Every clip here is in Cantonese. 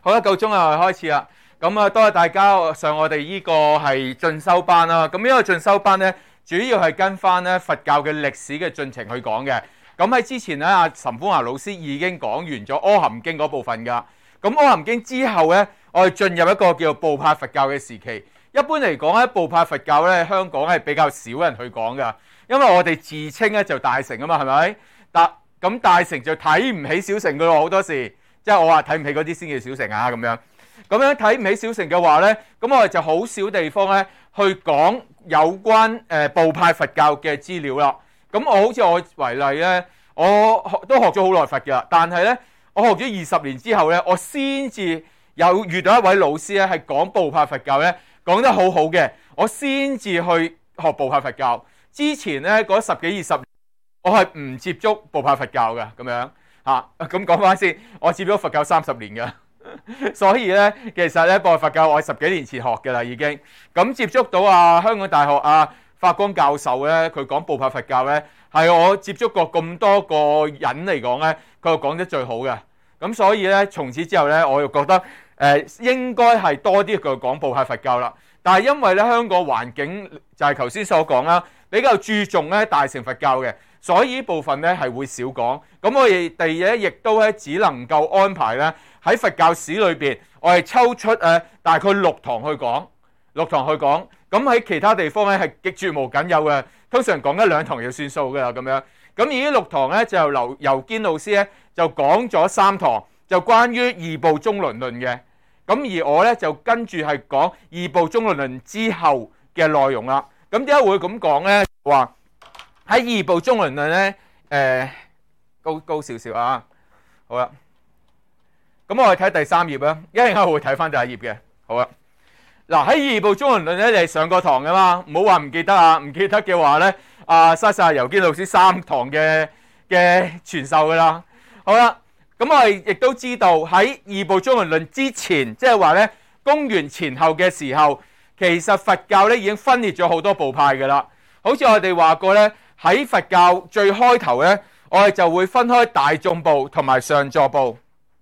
好啦，夠鐘啦，開始啦。咁啊，多謝大家上我哋呢個係進修班啦。咁呢個進修班咧，主要係跟翻咧佛教嘅歷史嘅進程去講嘅。咁喺之前咧，阿岑風華老師已經講完咗《阿含經》嗰部分噶。咁《阿含經》之後咧，我哋進入一個叫做部派佛教嘅時期。一般嚟講咧，部派佛教咧，香港係比較少人去講噶，因為我哋自稱咧就大乘啊嘛，係咪？咁大乘就睇唔起小乘噶咯，好多時。即係我話睇唔起嗰啲先叫小乘啊，咁樣睇唔起小乘嘅話咧，咁我哋就好少地方咧去講有關部派佛教嘅資料啦。咁好似我為例咧，我都學咗好耐佛嘅，但係咧我學咗20年之後咧，我先至有遇到一位老師咧係講部派佛教咧講得好好嘅，我先至去學部派佛教。之前咧嗰10幾20年，我係唔接觸部派佛教嘅咁樣。咁講翻先，我接咗佛教30年嘅，所以咧其實咧部派佛教我係10幾年前學嘅啦已經。咁接觸到香港大學法光教授咧，佢講部派佛教咧係我接觸過咁多個人嚟講咧，佢講得最好嘅。咁所以咧從此之後咧，我又覺得應該係多啲佢講部派佛教啦。但係因為咧香港環境就係頭先所講啦，比較注重咧大乘佛教嘅。所以呢部分咧係會少講，咁我哋第二咧亦都咧只能夠安排咧喺佛教史裏邊，我哋抽出大概6堂去講，咁喺其他地方咧係極絕無僅有嘅，通常講1-2堂就算數㗎啦咁樣。咁而呢6堂咧就由堅老師咧就講咗3堂，就關於二部中輪論嘅。咁而我咧就跟住係講二部中輪論之後嘅內容啦。咁點解會咁講咧？話喺二部中輪論咧，高少少啊，好啦，咁我哋睇第3頁啦，一陣間我會睇翻第1頁嘅，好啦。嗱喺二部中輪論咧，你係上過堂噶嘛，唔好話唔記得啊，唔記得嘅話咧，嘥晒尤堅老師3堂嘅傳授噶啦，好啦，咁我哋亦都知道喺二部中輪論之前，即係話咧公元前後嘅時候，其實佛教咧已經分裂咗好多部派噶啦，好似我哋話過咧。喺佛教最開頭咧，我哋就會分開大眾部同埋上座部，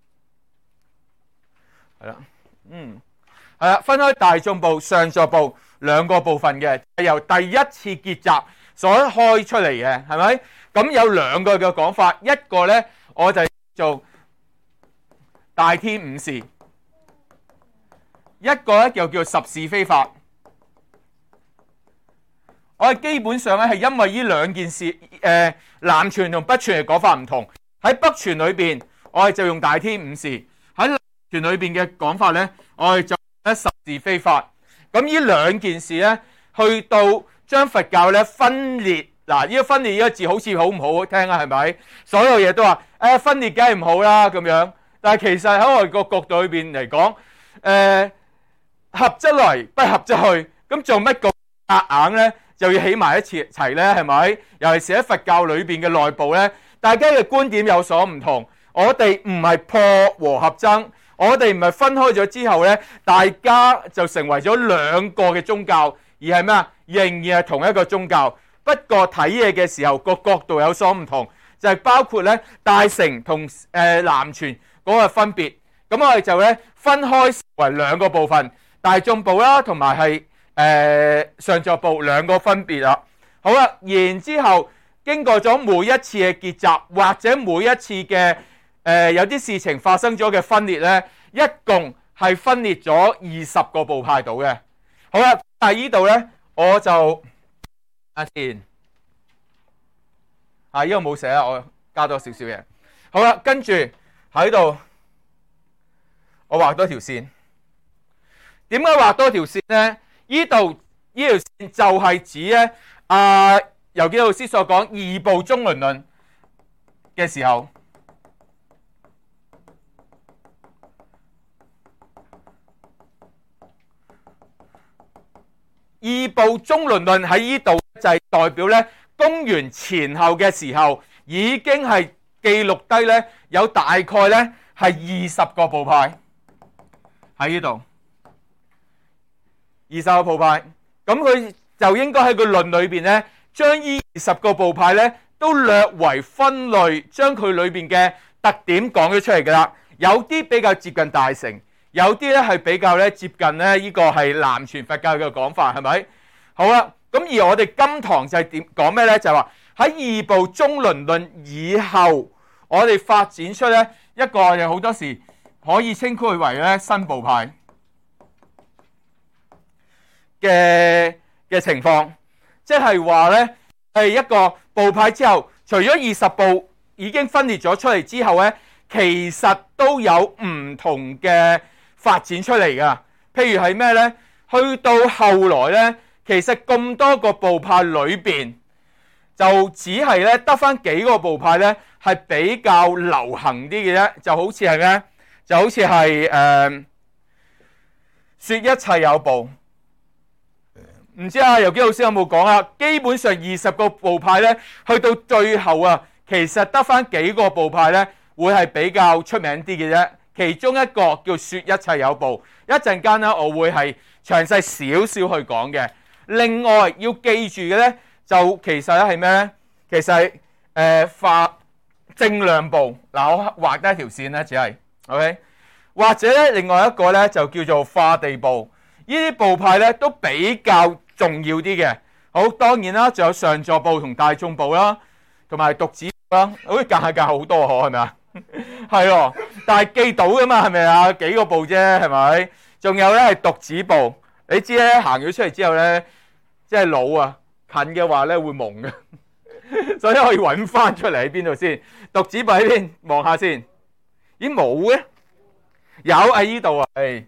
係啦，係啦，分開大眾部、上座部2個部分嘅，係由第一次結集所開出嚟嘅，係咪？咁有2個嘅講法，一個咧我就做大天五事，一個咧又叫十是非法。我哋基本上咧係因為呢2件事，南傳同北傳嘅講法唔同。喺北傳裏邊，我哋就用大天五事；喺南傳裏邊嘅講法咧，我哋就用十是非法。咁呢2件事咧，去到將佛教咧分裂。嗱，呢個分裂呢個字好似好唔好聽啊？係咪？所有嘢都話分裂梗係唔好啦咁樣。但係其實喺外國角度裏邊嚟講，合則來，不合則去。咁做乜咁夾硬咧？就要起埋一齊咧，係咪？尤其是喺佛教裏邊嘅內部咧，大家嘅觀點有所唔同。我哋唔係破和合爭，我哋唔係分開咗之後咧，大家就成為咗2個嘅宗教，而係咩啊？仍然係同一個宗教，不過睇嘢嘅時候個角度有所唔同，就係包括咧大乘同南傳嗰個分別。咁我哋就咧分開為2個部分，大眾部啦，同埋係。上座部2個分別啦，好啦，然之後經過咗每一次嘅結集，或者每一次嘅有啲事情發生咗嘅分裂咧，一共係分裂咗20個部派到嘅。好啦，但係呢度咧我就先呢個冇寫啦，我加多少少嘢。好啦，跟住喺度我畫多條線。點解畫多條線咧？呢條線就係指咧，尤堅老師所講二部中輪論嘅時候，二部中輪論喺呢度就係代表咧公元前後嘅時候，已經係記錄低咧有大概咧係20個部派喺呢度。20個部派，咁佢就應該喺個論裏邊咧，將呢20個部派咧都略為分類，將佢裏邊嘅特點講咗出嚟噶啦。有啲比較接近大乘， 有啲咧係比較咧接近咧呢個係南傳佛教嘅講法，係咪？好啦，咁而我哋今堂就係點講咩咧？就係話喺異部中輪論以後，我哋發展出咧一個我哋好多時可以稱佢為咧新部派嘅情況，即係話咧係一個部派之後，除咗20部已經分裂咗出嚟之後咧，其實都有唔同嘅發展出嚟噶。譬如係咩咧？去到後來咧，其實咁多個部派裏邊，就只係咧得翻幾個部派咧係比較流行啲嘅啫，就好似係咩？就好似係說一切有部。唔知啊，尤基老師有冇講啊？基本上20個部派咧，去到最後啊，其實得翻幾個部派咧，會係比較出名啲嘅啫。其中一個叫說一切有部，一陣間咧我會係詳細少少去講嘅。另外要記住嘅咧，就其實咧係咩咧？其實係化正量部。嗱，我畫低一條線咧，只係 OK。或者咧，另外一個咧就叫做化地部。呢啲部派咧都比較重要啲嘅。好，當然啦，仲有上座部同大眾部啦，同埋獨子部啦。好似隔好多可係咪啊？係咯，但係記到噶嘛，係咪啊？幾個部啫，係咪？仲有咧係獨子部。你知咧，行咗出嚟之後咧，即係老啊，近嘅話咧會蒙嘅，所以可以揾翻出嚟喺邊度先。獨子部喺邊？望下先。咦，冇嘅？有喺呢度啊，係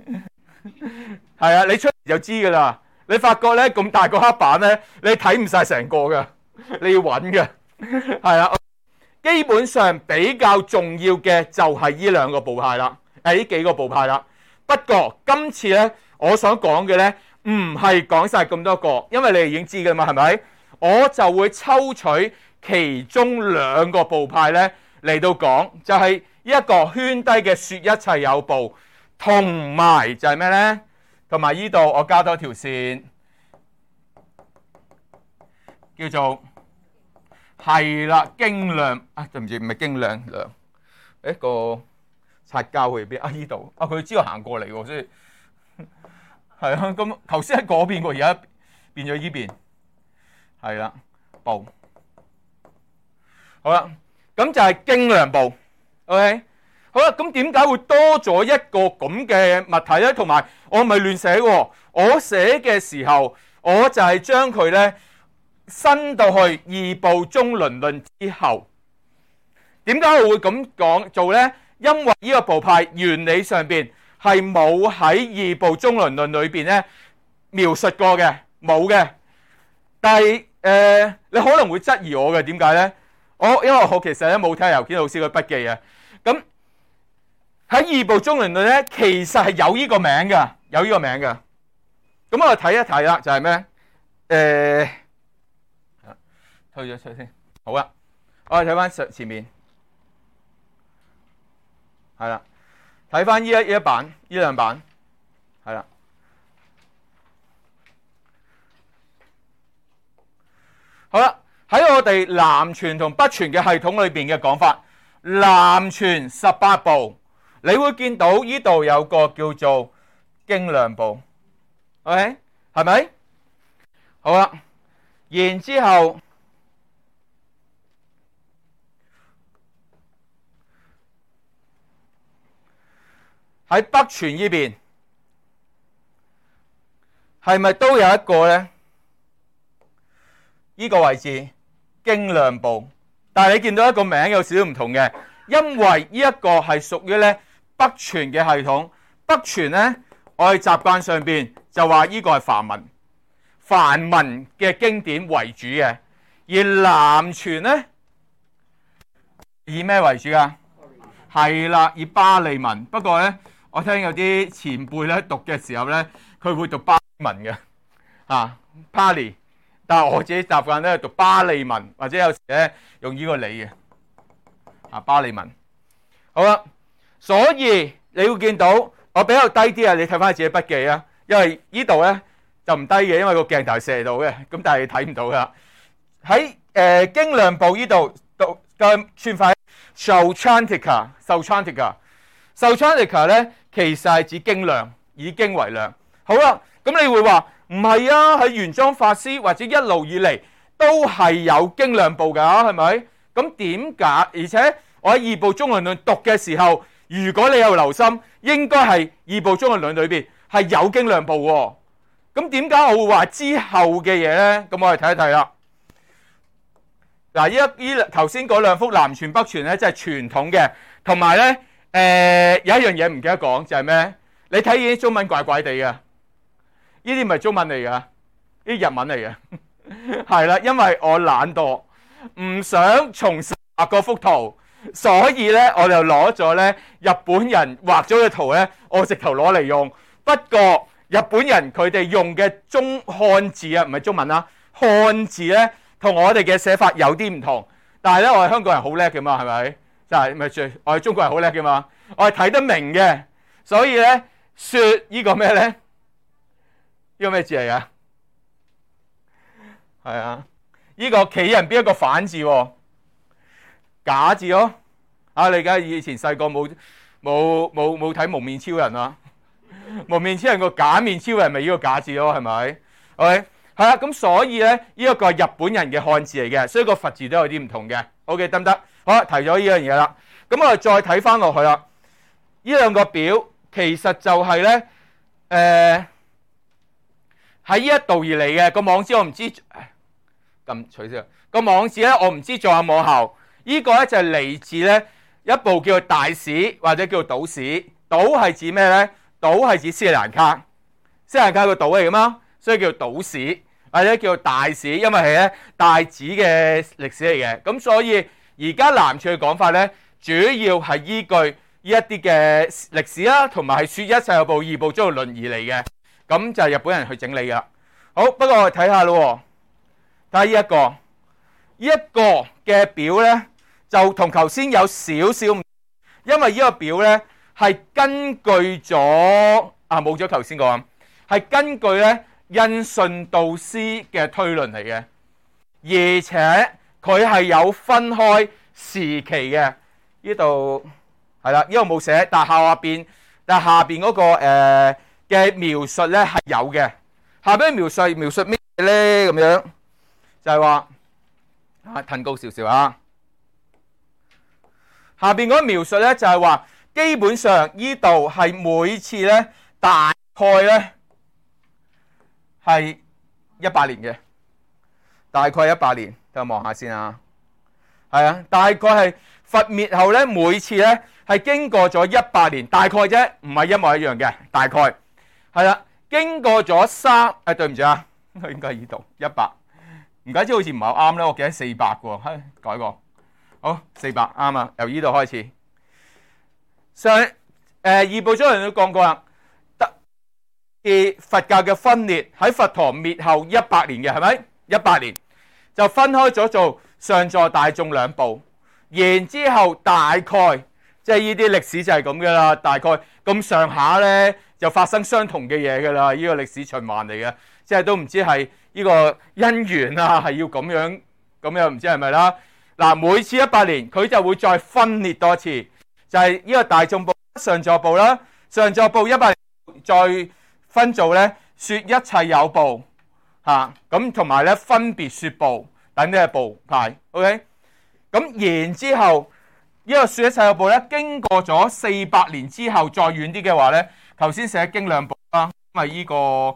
啊，你出嚟就知噶啦。你發覺咧咁大個黑板咧，你睇唔晒成個噶，你要揾嘅。係啊，基本上比較重要嘅就係呢兩個部派啦，呢幾個部派啦。不過今次咧，我想講嘅咧唔係講晒咁多個，因為你哋已經知噶嘛，係咪？我就會抽取其中兩個部派咧嚟到講，就係一個圈低嘅說一切有部，同埋就係咩咧？同埋呢度我加多條線，叫做係啦經量啊，對唔住，唔係經量量，一個擦膠去邊啊？呢度啊，佢知道行過嚟喎，所以係啊。咁頭先喺嗰邊喎，而家變咗呢邊，係啦部。好啦，咁就係經量部。OK， 好啦，咁點解會多咗一個咁嘅物體咧？同埋我咪亂寫喎，我寫嘅時候，我就係將佢咧伸到去異部中輪論之後。點解我會咁講做咧？因為呢個部派原理上邊係冇喺異部中輪論裏邊咧描述過嘅，冇嘅。但係你可能會質疑我嘅，點解咧？因為我其實咧冇睇尤堅老師嘅筆記啊。咁喺異部中輪論咧，其實係有呢個名㗎，有呢個名㗎。咁我睇一睇啦，就係咩？退咗出先。好啦，我哋睇翻前面，係啦，睇翻呢一版，呢兩版，係啦。好啦，喺我哋南傳同北傳嘅系統裏邊嘅講法。南傳18部，你會見到呢度有個叫做經量部 ，OK 係咪？好啦，然之後喺北傳呢邊係咪都有一個咧？呢個位置經量部。但係你見到一個名有少少唔同嘅，因為呢一個係屬於咧北傳嘅系統。北傳咧，我哋習慣上邊就話呢個係梵文嘅經典為主嘅，而南傳咧以咩為主㗎？係啦，以巴利文。不過咧，我聽有啲前輩咧讀嘅時候咧，佢會讀巴利文嘅Pali。但係我自己習慣咧讀巴利文，或者有時咧用呢個理嘅巴利文。好啦，所以你會見到我比較低啲啊！你睇翻自己筆記啊，因為呢度咧就唔低嘅，因為個鏡頭射到嘅，咁但係你睇唔到噶。喺經量部呢度嘅串法 Sautrantika 咧， 其實係指經量，以經為量。好啦，咁你會話唔係啊？喺玄奘法師或者一路以嚟都係有經量部㗎，係咪？咁點解？而且我喺二部中論論讀嘅時候，如果你有留心，應該係二部中論論裏邊係有經量部喎。咁點解我會話之後嘅嘢咧？咁我哋睇一睇啦。嗱，依頭先嗰兩幅南傳北傳咧，即係傳統嘅，同埋咧有一樣嘢唔記得講，就係咩？你睇見啲中文怪怪地嘅，呢啲唔係中文嚟㗎，呢啲日文嚟嘅，係啦，因為我懶惰，唔想重新畫嗰幅圖，所以咧我就攞咗咧日本人畫咗嘅圖咧，我直頭攞嚟用。不過日本人佢哋用嘅漢字啊，唔係中文啦，漢字咧同我哋嘅寫法有啲唔同。但係咧，我哋香港人好叻嘅嘛，係咪？就係咪我哋中國人好叻嘅嘛？我係睇得明嘅，所以咧説呢個咩咧？呢個咩字嚟㗎？係啊，呢個企人邊一個反字喎？假字咯。啊，你而家以前細個冇睇蒙面超人啊？蒙面超人個假面超人咪呢個假字咯，係咪 ？OK， 係啦，咁所以咧呢一個係日本人嘅漢字嚟嘅，所以個佛字都有啲唔同嘅。OK， 得唔得？好啦，提咗呢樣嘢啦，咁我哋再睇翻落去啦。呢兩個表其實就係咧喺呢一度而嚟嘅個網址，我唔知咁取消個網址咧，我唔知仲有冇效。呢個咧就係嚟自咧一部叫做大史或者叫做島史。島係指咩咧？島係指斯里蘭卡，斯里蘭卡個島嚟㗎嘛，所以叫做島史或者叫做大史，因為係咧大寺嘅歷史嚟嘅。咁所以而家南傳嘅講法咧，主要係依據呢一啲嘅歷史啦，同埋係説一切有部二部中論而嚟嘅。咁就係日本人去整理㗎。好，不過我哋睇下咯，睇下呢一個嘅表咧，就同頭先有少少，因為呢個表咧。係根據咗冇咗頭先講，係根據咧印順導師嘅推論嚟嘅，而且佢係有分開時期嘅。呢度係啦，呢度冇寫，但下邊嗰個嘅描述咧係有嘅。下邊描述咩咧？咁樣就係話褪高少少啊。下邊嗰個描述咧就係話。基本上呢度係每次咧大概咧係100年嘅，大概100年，等我望下先啊。係啊，大概係佛滅後咧，每次咧係經過咗100年，大概啫，唔係一模一樣嘅，大概係啦。經過咗對唔住啊，應該係呢度100，唔怪之好似唔係好啱咧，我記得400喎，改過，好400啱啊，由呢度開始。二部中論都講過啦，佛教嘅分裂喺佛陀滅後100年嘅，係咪？100年就分開咗做上座大眾兩部，然之後大概即係呢啲歷史就係咁噶啦，大概咁上下咧就發生相同嘅嘢噶啦，呢個歷史循環嚟嘅，即係都唔知係呢個因緣啊，係要咁樣唔知係咪啦？嗱，每次100年佢就會再分裂多次。就係呢個大眾部、上座部啦，上座部100年再分做咧，説一切有部嚇，咁同埋咧分別説部等啲嘅部派 ，OK。咁然之後呢個説一切有部咧，經過咗400年之後再遠啲嘅話咧，頭先寫經量部啦，因為呢個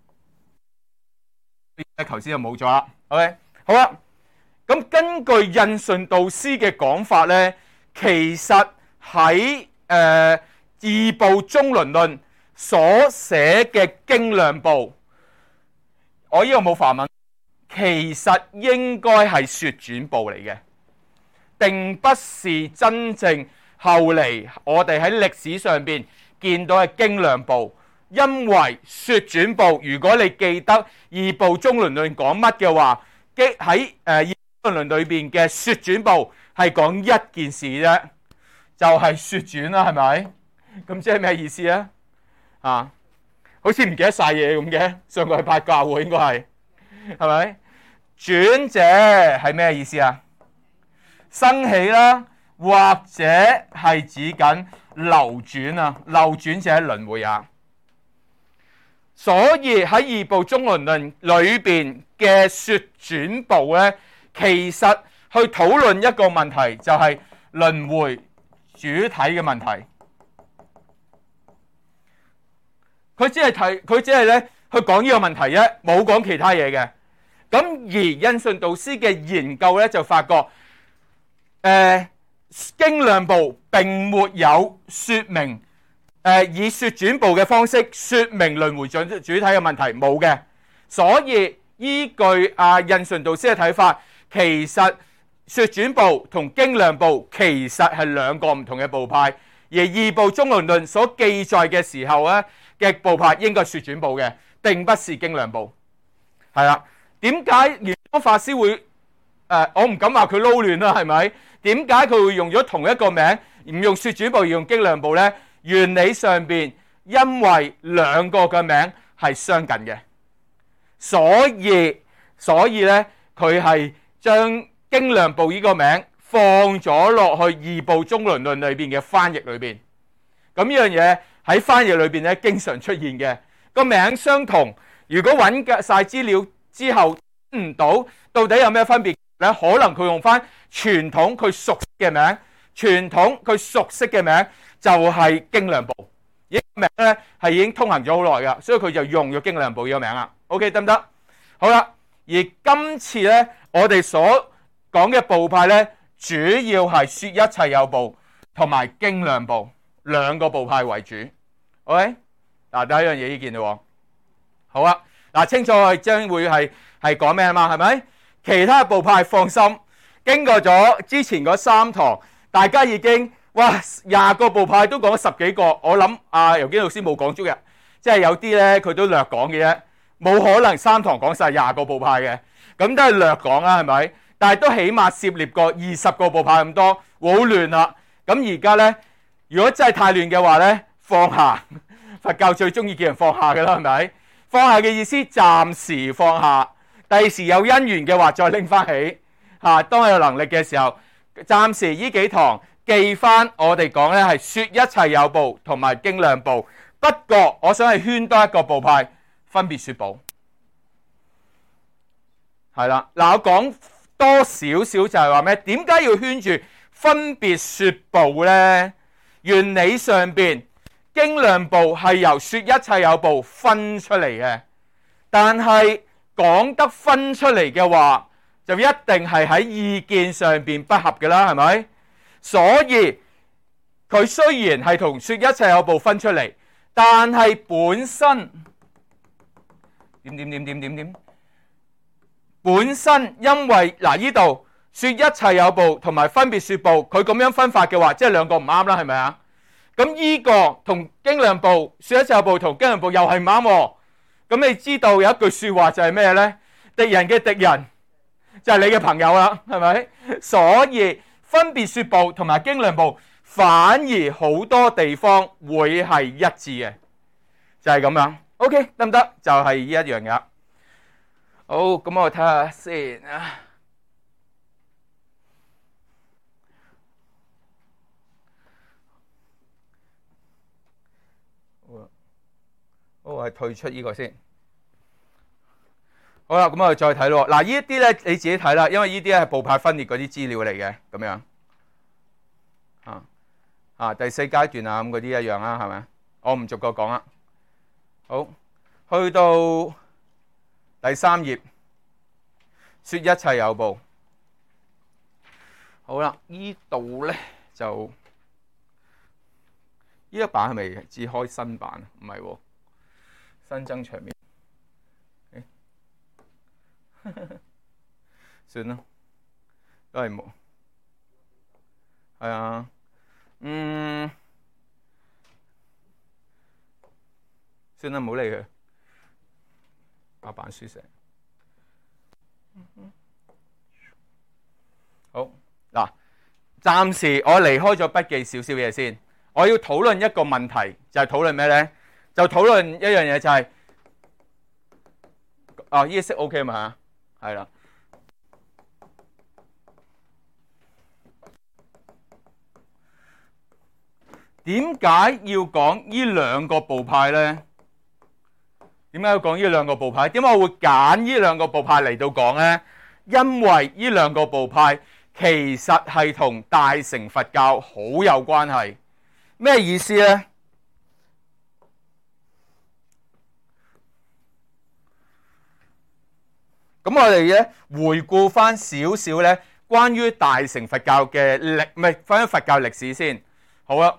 頭先就冇咗啦 ，OK。好啦，咁根據印順導師嘅講法咧，其實喺二部中論論所寫嘅經量部，我呢個冇梵文，其實應該係說轉部嚟嘅，定不是真正後嚟我哋喺歷史上邊見到嘅經量部。因為說轉部，如果你記得二部中論論講乜嘅話，喺二部中論論裏邊嘅說轉部係講一件事啫。就係說轉啦，係咪？咁即係咩意思啊？好似唔記得晒嘢咁嘅。上個禮拜教喎，應該係咪？轉者係咩意思啊？生起啦，或者係指緊流轉啊，流轉就係輪迴啊。所以喺異步中輪論裏邊嘅說轉部咧，其實去討論一個問題，就係輪迴主體嘅問題。佢只係咧去講呢個問題啫，冇講其他嘢嘅。咁而印順導師嘅研究咧就發覺，經量部並沒有說明，以說轉部嘅方式說明輪迴主體嘅問題，冇嘅。所以依據印順導師嘅睇法，其實說轉部同經量部其實係兩個唔同嘅部派，而異步中輪論所記載嘅時候咧嘅部派應該說轉部嘅，並不是經量部。係啦，點解玄奘法師會我唔敢話佢撈亂啦，係咪？點解佢會用咗同一個名，唔用說轉部而用經量部呢？原理上邊，因為兩個嘅名係相近嘅，所以咧佢係將經量部呢個名放咗落去異步中輪論裏邊嘅翻譯裏邊。咁呢樣嘢喺翻譯裏邊咧經常出現嘅，個名相同，如果揾晒資料之後唔到底有咩分別咧？可能佢用翻傳統佢熟悉嘅名，傳統佢熟悉嘅名就係經量部，呢個名咧係已經通行咗好耐噶，所以佢就用咗經量部呢個名啦。OK 得唔得？好啦，而今次咧我哋所講嘅部派咧，主要係說一切有部同埋經量部兩個部派為主。OK， 嗱第一樣嘢呢件咯，好啊，嗱清楚係將會係講咩啊嘛，係咪？其他部派放心，經過咗之前嗰3堂，大家已經20個部派都講咗10幾個，我諗尤基老師冇講足嘅，即係有啲咧佢都略講嘅啫，冇可能3堂講晒20個部派嘅，咁都係略講啦，係咪？但係都起碼涉獵過20個部派咁多，好亂啦。咁而家咧，如果真係太亂嘅話咧，放下，佛教最中意叫人放下嘅啦，係咪？放下嘅意思，暫時放下。第時有因緣嘅話，再拎翻起嚇。當有能力嘅時候，暫時呢幾堂記翻我哋講咧係說一切有部同埋經量部。不過我想係圈多一個部派，分別說部係啦。嗱，我講多少少就係話咩？點解要圈住分別說部咧？原理上邊經量部係由說一切有部分出嚟嘅，但係講得分出嚟嘅話，就一定係喺意見上邊不合嘅啦，係咪？所以佢雖然係同說一切有部分出嚟，但係本身點本身因為嗱呢度說一切有部同埋分別說部，佢咁樣分法嘅話，即係兩個唔啱啦，係咪啊？咁呢個同經量部說一切有部同經量部又係唔啱。咁你知道有一句說話就係咩呢？敵人嘅敵人就係你嘅朋友啦，係咪？所以分別說部同埋經量部反而好多地方會係一致嘅，就係咁樣。OK 得唔得？就係呢一樣嘢。好，咁我睇下先啊。我係退出呢個先。好啦，咁我哋再睇咯。嗱，呢一啲咧你自己睇啦，因為呢啲係部派分裂嗰啲資料嚟嘅，咁樣第4階段啊，咁嗰啲一樣啦，係咪？我唔逐個講啦。好，去到第3頁，說一切有部。好啦，呢度咧就呢一版係咪至開新版？唔係喎。新增場面，算啦，都係冇，係啊，算啦，唔好理佢，把版書寫。好嗱，暫時我離開咗筆記少少嘢先，我要討論一個問題，就係討論咩咧？就討論一樣嘢，就係呢個色 OK 嘛？係啦， 點解要講呢兩個部派呢？點解要講呢兩個部派？點解我會揀呢兩個部派嚟到講呢？因為呢兩個部派其實係同大乘佛教好有關係。咩意思呢？咁我哋咧回顧翻少少咧，關於大乘佛教嘅關於佛教歷史先。好啦，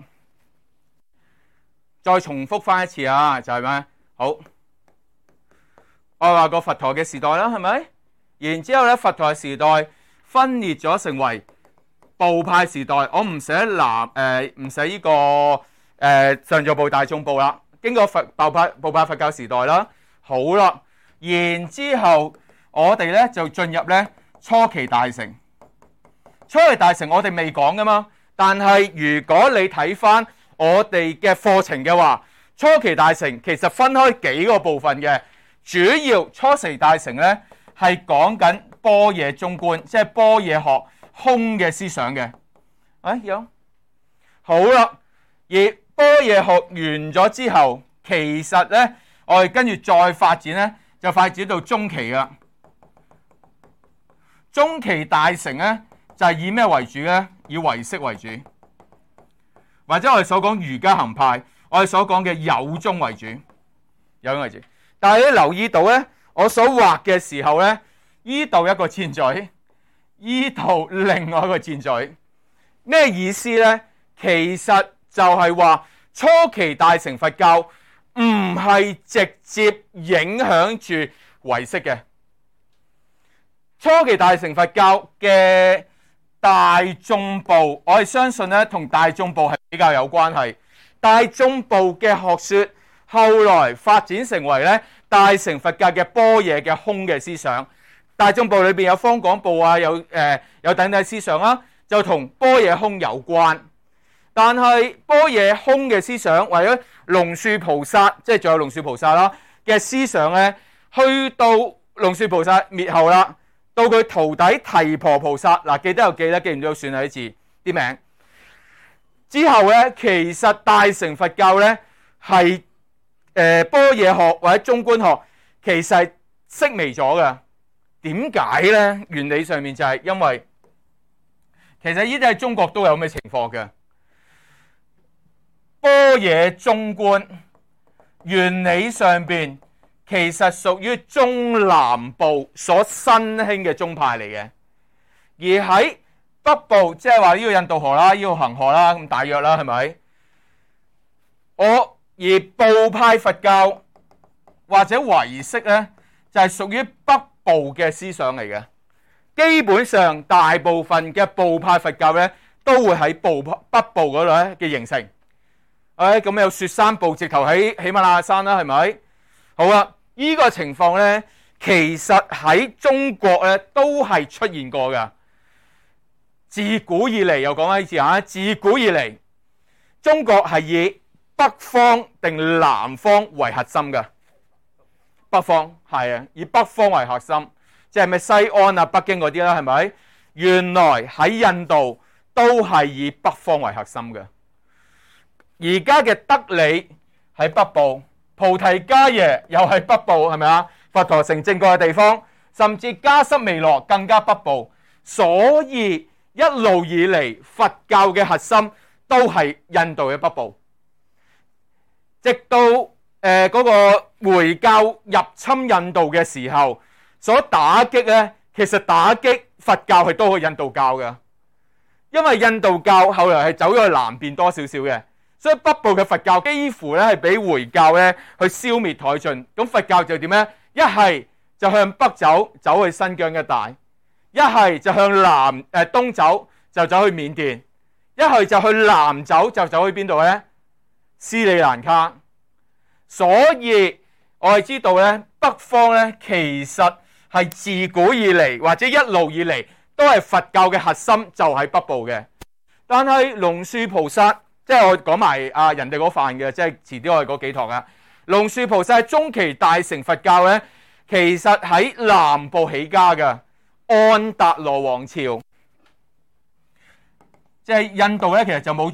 再重複翻一次啊，就係咩？好，我話過佛陀嘅時代啦，係咪？然之後咧，佛陀嘅時代分裂咗成為部派時代。我唔寫唔寫呢個上座部、大眾部啦。經過部派佛教時代啦，好啦，然之後我哋咧就進入咧初期大乘。初期大乘我哋未講噶嘛，但係如果你睇翻我哋嘅課程嘅話，初期大乘其實分開幾個部分嘅。主要初期大乘咧係講緊般若中觀，即係般若學空嘅思想嘅。有好啦，而般若學完咗之後，其實咧我哋跟住再發展咧，就發展到中期啦。中期大乘咧就係以咩為主咧？以唯識為主，或者我哋所講瑜伽行派，我哋所講嘅有宗為主，有宗為主。但係你留意到咧，我所畫嘅時候咧，依度一個箭嘴，依度另外一個箭嘴，咩意思咧？其實就係話初期大乘佛教唔係直接影響住唯識嘅。初期大乘佛教嘅大眾部，我係相信咧，同大眾部係比較有關係。大眾部嘅學說後來發展成為咧大乘佛教嘅般若嘅空嘅思想。大眾部裏邊有方廣部啊，有等等思想啦，就同般若空有關。但係般若空嘅思想，或者龍樹菩薩，即係仲有龍樹菩薩啦嘅思想咧，去到龍樹菩薩滅後啦，到佢徒弟提婆菩薩，嗱，記得就記得，記唔到算係啲字啲名。之後咧，其實大乘佛教咧係般若學或者中觀學，其實式微咗嘅。點解咧？原理上面就係因為其實呢啲喺中國都有咩情況嘅。般若中觀原理上邊其實屬於中南部所新興嘅宗派嚟嘅，而喺北部即係話呢個印度河啦，呢個恒河啦，咁大約啦，係咪？而部派佛教或者唯識咧，就係屬於北部嘅思想嚟嘅。基本上大部分嘅部派佛教咧，都會喺北部嗰度咧嘅形成。咁有雪山部直頭喺喜馬拉雅山啦，係咪？好啦，呢個情況咧，其實喺中國咧都係出現過㗎。自古以嚟，又講翻一次嚇，自古以嚟，中國係以北方定南方為核心嘅。北方係啊，以北方為核心，即係咩西安啊、北京嗰啲啦，係咪？原來喺印度都係以北方為核心嘅。而家嘅德里喺北部，菩提伽耶又係北部，係咪啊？佛陀成正覺嘅地方，甚至迦濕彌羅更加北部。所以一路以嚟，佛教嘅核心都係印度嘅北部，直到嗰個回教入侵印度嘅時候，所打擊咧，其實打擊佛教係多過印度教嘅，因為印度教後來係走咗去南邊多少少嘅。所以北部嘅佛教幾乎咧係俾回教咧去消滅殆盡，咁佛教就點咧？一係就向北走，走去新疆一帶；一係就向東走，就走去緬甸；一係就去南走，就走去邊度咧？斯里蘭卡。所以我哋知道咧，北方咧其實係自古以嚟或者一路以嚟都係佛教嘅核心，就喺北部嘅。但係龍樹菩薩。即係我講埋人哋嗰範嘅，即係遲啲我哋嗰幾堂啊。龍樹菩薩係中期大乘佛教咧，其實喺南部起家嘅安達羅王朝，即係印度咧，其實就冇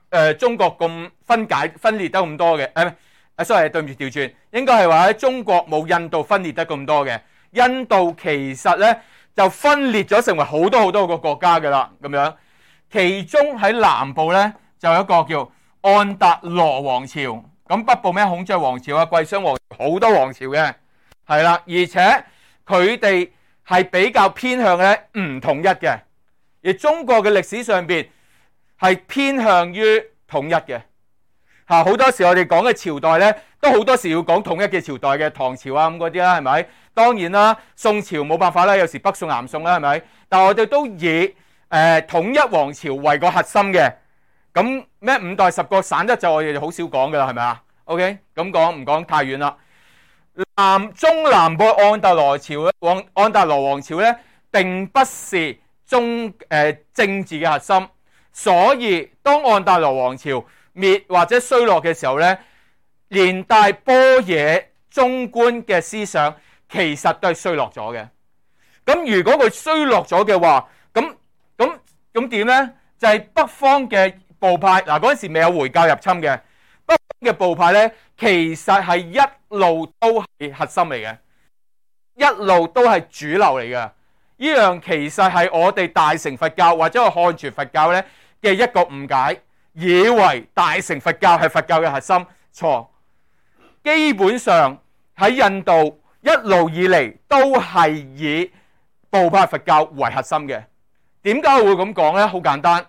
中國咁分裂得咁多嘅。sorry， 對唔住，調轉，應該係話喺中國冇印度分裂得咁多嘅。印度其實咧就分裂咗成為好多好多個國家㗎啦，咁樣。其中喺南部咧就有一個叫安達羅王朝，咁北部咩孔雀王朝啊、貴霜王朝，好多王朝嘅，係啦，而且佢哋係比較偏向咧唔統一嘅，而中國嘅歷史上邊係偏向於統一嘅。好多時我哋講嘅朝代咧，都好多時要講統一嘅朝代嘅，唐朝啊咁嗰啲啦，係咪？當然啦，宋朝冇辦法啦，有時北宋南宋啦，係咪？但係我哋都以統一王朝為個核心嘅。咁咩五代十國散得就我哋好少講噶啦，係咪啊 ？OK， 咁講唔講太遠啦。中南部安達羅王朝咧，並不是政治嘅核心，所以當安達羅王朝滅或者衰落嘅時候咧，連帶般若中觀嘅思想其實都係衰落咗嘅。咁如果佢衰落咗嘅話，咁點咧？就係北方嘅部派，嗱嗰陣時未有回教入侵嘅，北方嘅部派咧，其實係一路都係核心嚟嘅，一路都係主流嚟嘅。呢樣其實係我哋大乘佛教或者係漢傳佛教咧嘅一個誤解，以為大乘佛教係佛教嘅核心，錯。基本上喺印度一路以嚟都係以部派佛教為核心嘅。點解會咁講咧？好簡單，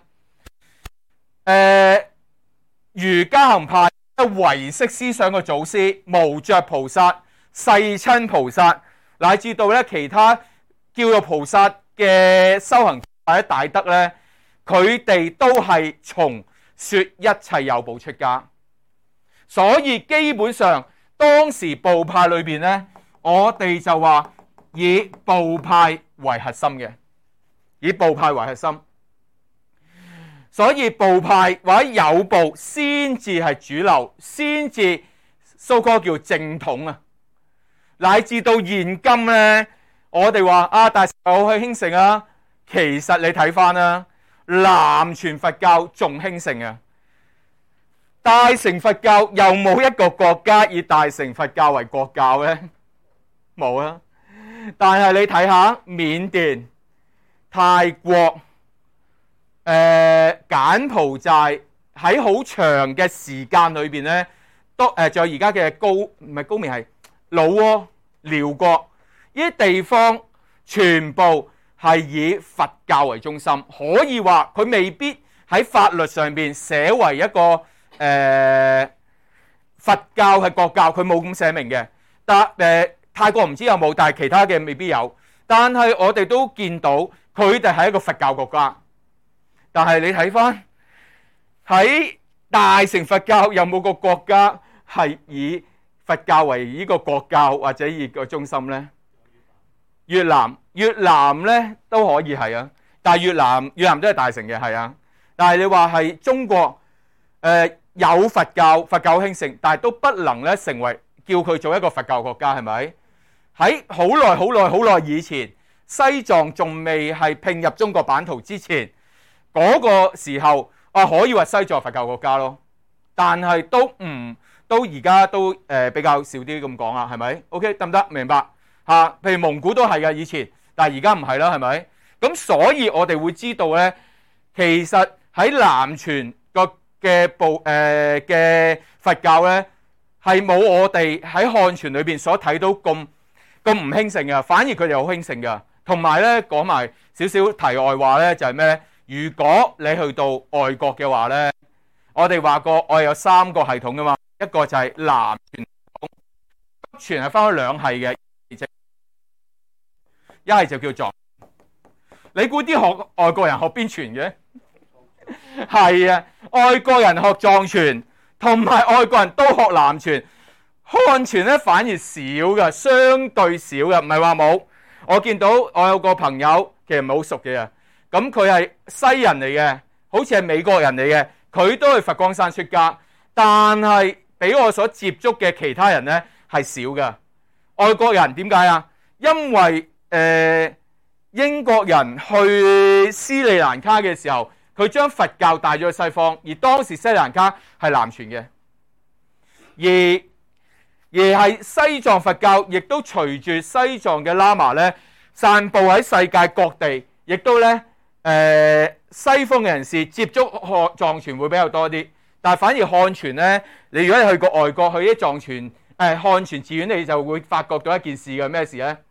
瑜伽行派唯識思想嘅祖師無著菩薩、世親菩薩，乃至到咧其他叫做菩薩嘅修行或者大德咧，佢哋都係從說一切有部出家。所以基本上當時部派裏邊咧，我哋就話以部派為核心嘅。以部派為核心，所以部派或者有部先至係主流，先至so-called叫正統啊。乃至到現今咧，我哋話大乘好去興盛啊，其實你睇翻啦，南傳佛教仲興盛啊。大乘佛教又冇一個國家以大乘佛教為國教咧，冇啊。但係你睇下緬甸、泰國、柬埔寨喺好長嘅時間裏邊咧，都仲有而家嘅唔係高棉係老撾、寮國呢啲地方，全部係以佛教為中心。可以話佢未必喺法律上邊寫為一個佛教係國教，佢冇咁寫明嘅。但泰國唔知有冇，但係其他嘅未必有。但係我哋都見到佢哋係一個佛教國家。但係你睇翻喺大乘佛教有冇個國家係以佛教為呢個國教或者以個中心呢？越南呢都可以係啊，但係越南都係大乘嘅，係啊。但係你話係中國有佛教興盛，但係都不能咧成為叫佢做一個佛教國家，係咪？喺好耐以前，西藏仲未係併入中國版圖之前，嗰個時候可以話西藏佛教國家咯。但係都而家都比較少啲咁講啊，係咪 ？OK 得唔得？明白嚇？譬如蒙古都係嘅以前，但係而家唔係啦，係咪？咁所以我哋會知道咧，其實喺南傳嘅佛教咧，係冇我哋喺漢傳裏邊所睇到咁唔興盛嘅，反而佢哋好興盛嘅。同埋咧講埋少少題外話咧，就係咩咧？如果你去到外國嘅話咧，我哋話過我哋有3個系統噶嘛，一個就係南傳，北傳係分開兩系嘅，一係就叫藏。你估啲外國人學邊傳嘅？係啊，外國人學藏傳，同埋外國人都學南傳。漢傳咧反而少嘅，相對少嘅，唔係話冇。我見到我有個朋友，其實唔係好熟嘅，咁佢係西人嚟嘅，好似係美國人嚟嘅，佢都去佛光山出家，但係俾我所接觸嘅其他人咧係少嘅。外國人點解啊？因為英國人去斯里蘭卡嘅時候，佢佢將佛教帶咗去西方，而當時斯里蘭卡係南傳嘅，而係西藏佛教亦都隨住西藏嘅喇嘛咧散佈喺世界各地，亦都咧西方嘅人士接觸藏傳會比較多啲，但係反而漢傳咧，你如果你去過外國，去啲藏傳漢傳寺院，你就會發覺到一件事嘅，咩事咧？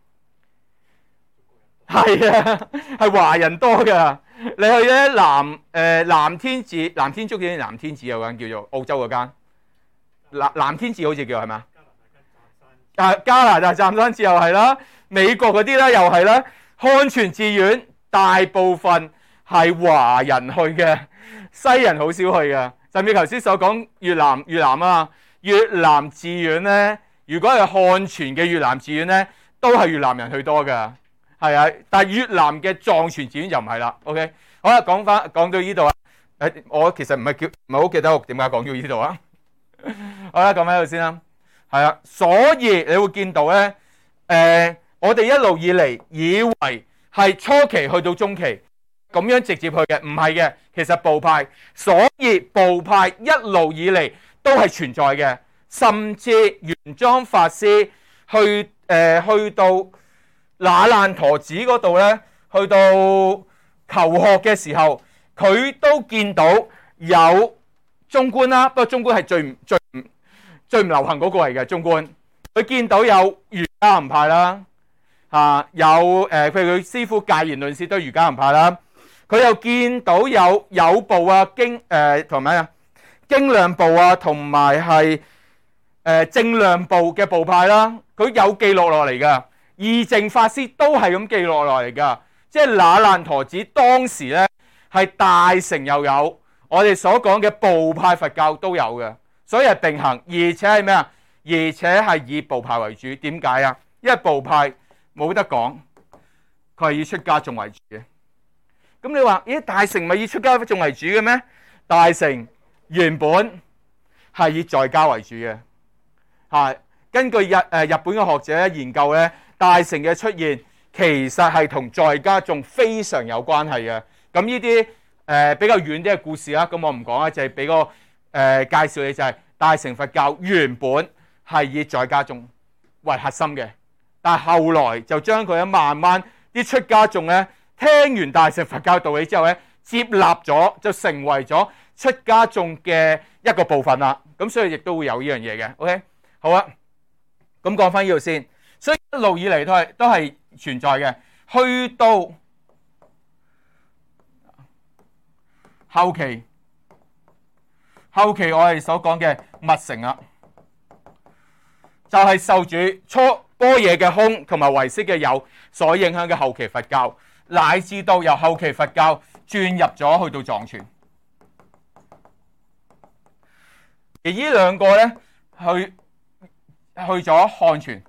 係啊，係華人多㗎。你去咧南天寺、南天竺寺、南天寺有間叫做澳洲嗰間南天寺好似叫係咪？加拿大湛山寺又係啦，美國嗰啲咧又係啦。漢傳寺院大部分係華人去嘅，西人好少去嘅。甚至頭先所講越南啊，越南寺院咧，如果係漢傳嘅越南寺院咧，都係越南人去多㗎。係啊，但係越南嘅藏傳寺院就唔係啦。OK， 好啦，講到呢度啊。我其實唔係好記得我點解講到呢度啊。好啦，講喺度先啦。係啊，所以你會見到咧，我哋一路以嚟以為係初期去到中期咁樣直接去嘅，唔係嘅。其實部派，所以部派一路以嚟都係存在嘅，甚至玄奘法師去到那爛陀寺嗰度咧，去到求學嘅時候，佢都見到有中觀啦，不過中觀係最唔流行嗰個嚟嘅中觀。佢見到有瑜伽行派啦，有譬如佢師父戒賢論師都係瑜伽行派啦。佢又見到有部啊經同埋經量部啊，同埋係正量部嘅部派啦。佢有記錄落嚟㗎。義淨法師都係咁記錄落嚟㗎，即係那爛陀寺當時咧係大乘又有我哋所講嘅部派佛教都有嘅，所以係並行，而且係咩啊？而且係以部派為主。點解啊？因為部派冇得講，佢係以出家眾為主嘅。咁你話咦，大乘咪以出家眾為主嘅咩？大乘原本係以在家為主嘅，係根據日本嘅學者研究咧。大乘嘅出現其實係同在家眾非常有關係嘅。咁呢啲比較遠啲嘅故事啦，咁我唔講啦，就係俾個介紹你，就係大乘佛教原本係以在家眾為核心嘅，但係後來就將佢慢慢啲出家眾咧聽完大乘佛教道理之後咧，接納咗就成為咗出家眾嘅一個部分啦。咁所以亦都會有呢樣嘢嘅。OK， 好啊，咁講翻呢度先。所以一路以嚟都係存在嘅，去到後期我哋所講嘅密乘啊，就係受住般若嘅空同埋唯識嘅有所影響嘅後期佛教，乃至到由後期佛教轉入咗去到藏傳，而呢兩個咧去咗漢傳。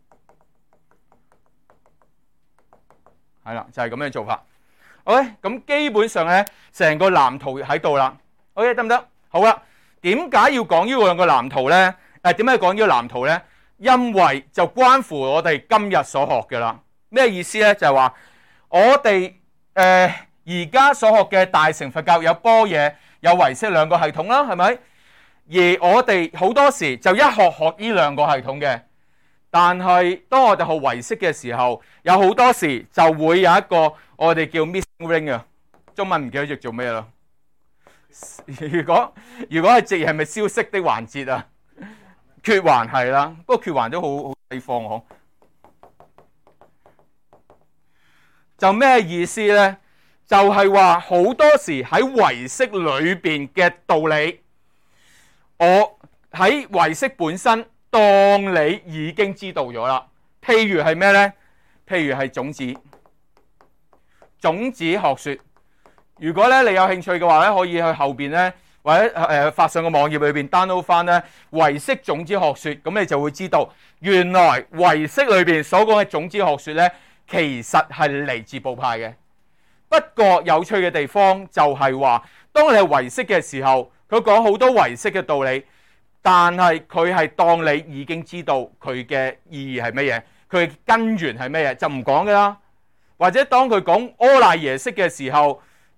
係啦，就係咁樣做法。OK， 咁基本上咧，成個藍圖喺度啦。OK， 得唔得？好啦，點解要講呢兩個藍圖咧？點解要講呢個藍圖咧？因為就關乎我哋今日所學嘅啦。咩意思咧？就係話我哋而家所學嘅大乘佛教有般若、有唯識兩個系統啦，係咪？而我哋好多時就一學呢兩個系統嘅。但係當我哋學唯識嘅時候，有好多時就會有一個我哋叫 missing ring 啊，中文唔記得譯做咩啦。如果係直譯係咪消失的環節啊？缺環係啦，不過缺環都好地方嗬。就咩意思咧？就係話好多時喺唯識裏邊嘅道理，我喺唯識本身。當你已經知道咗啦，譬如係咩呢？譬如係種子學說。如果咧你有興趣嘅話咧，可以去後邊咧，或者發上個網頁裏邊 download 翻咧唯識種子學說，咁你就會知道原來唯識裏邊所講嘅種子學說咧，其實係嚟自部派嘅。不過有趣嘅地方就係話，當你係唯識嘅時候，佢講好多唯識嘅道理。但係佢係當你已經知道佢嘅意義係乜嘢，佢嘅根源係乜嘢，就唔講㗎啦。或者當佢講阿賴耶識嘅時候，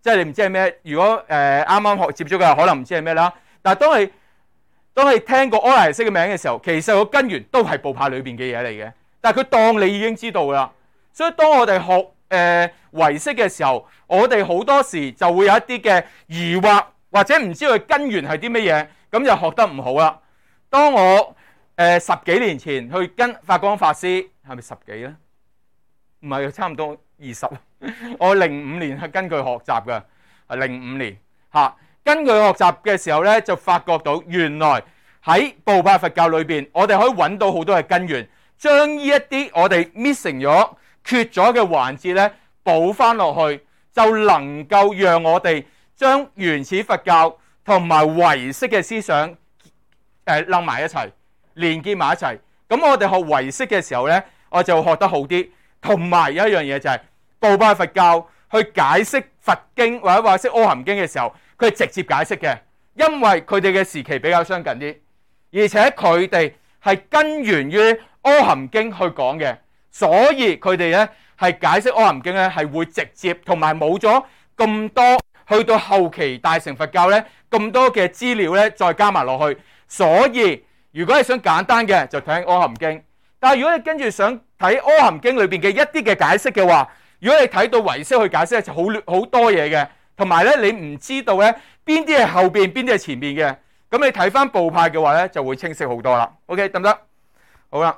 即係你唔知係咩。如果啱啱接觸嘅可能唔知係咩啦。但係當你聽過柯拿尼色嘅名嘅時候，其實個根源都係部派裏邊嘅嘢嚟嘅。但係佢當你已經知道啦。所以當我哋學唯識嘅時候，我哋好多時就會有一啲嘅疑惑，或者唔知佢根源係啲乜嘢，咁就學得唔好啦。當我10幾年前去跟法光法師，係咪10幾咧？唔係，差唔多20。我05年係跟佢學習嘅，05年嚇。跟佢學習嘅時候咧，就發覺到原來喺部派佛教裏邊，我哋可以揾到好多嘅根源，將呢一啲我哋 missing 咗、缺咗嘅環節咧補翻落去，就能夠讓我哋將原始佛教同埋唯識嘅思想擸埋一齊，連結埋一齊。咁我哋學唯識嘅時候咧，我就學得好啲。同埋有一樣嘢就係部派佛教去解釋佛經或者話釋阿含經嘅時候，佢係直接解釋嘅，因為佢哋嘅時期比較相近啲，而且佢哋係根源於阿含經去講嘅，所以佢哋咧係解釋阿含經咧係會直接，同埋冇咗咁多去到後期大乘佛教咧咁多嘅資料咧再加埋落去。所以如果你想簡單嘅就睇阿含經，但係如果你跟住想睇阿含經裏邊嘅一啲嘅解釋嘅話，如果你睇到唯識去解釋就好多嘢嘅，同埋咧你唔知道咧邊啲係後邊，邊啲係前面嘅，咁你睇翻部派嘅話咧就會清晰好多啦。OK 得唔得？好啦，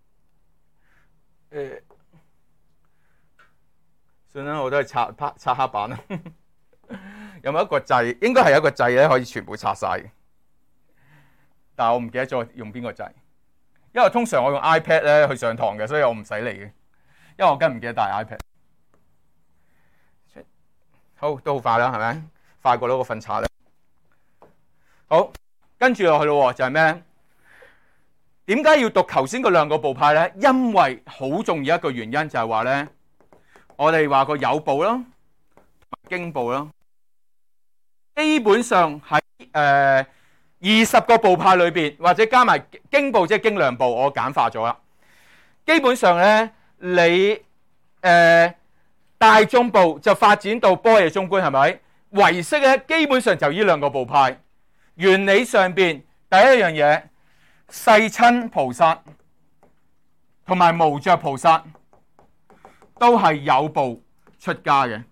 算啦，我都係拆黑板啦。有冇一個掣？應該係一個掣咧可以全部拆晒嘅，但係我唔記得咗用邊個掣。因為通常我用 iPad 咧去上堂嘅，所以我唔使嚟嘅。因為我梗唔記得帶 iPad。好，都好快啦，係咪？快過嗰個瞓茶咧。好，跟住落去咯，就係咩？點解要讀頭先嗰兩個部派咧？因為好重要一個原因就係話咧，我哋話個有部啦，經部啦，基本上喺20個部派裏邊，或者加埋經部，即係經量部，我簡化咗啦。基本上咧，你大眾部就發展到般若中觀，係咪？唯識咧，基本上就呢兩個部派。原理上邊第一樣嘢，世親菩薩同埋無著菩薩都係有部出家嘅，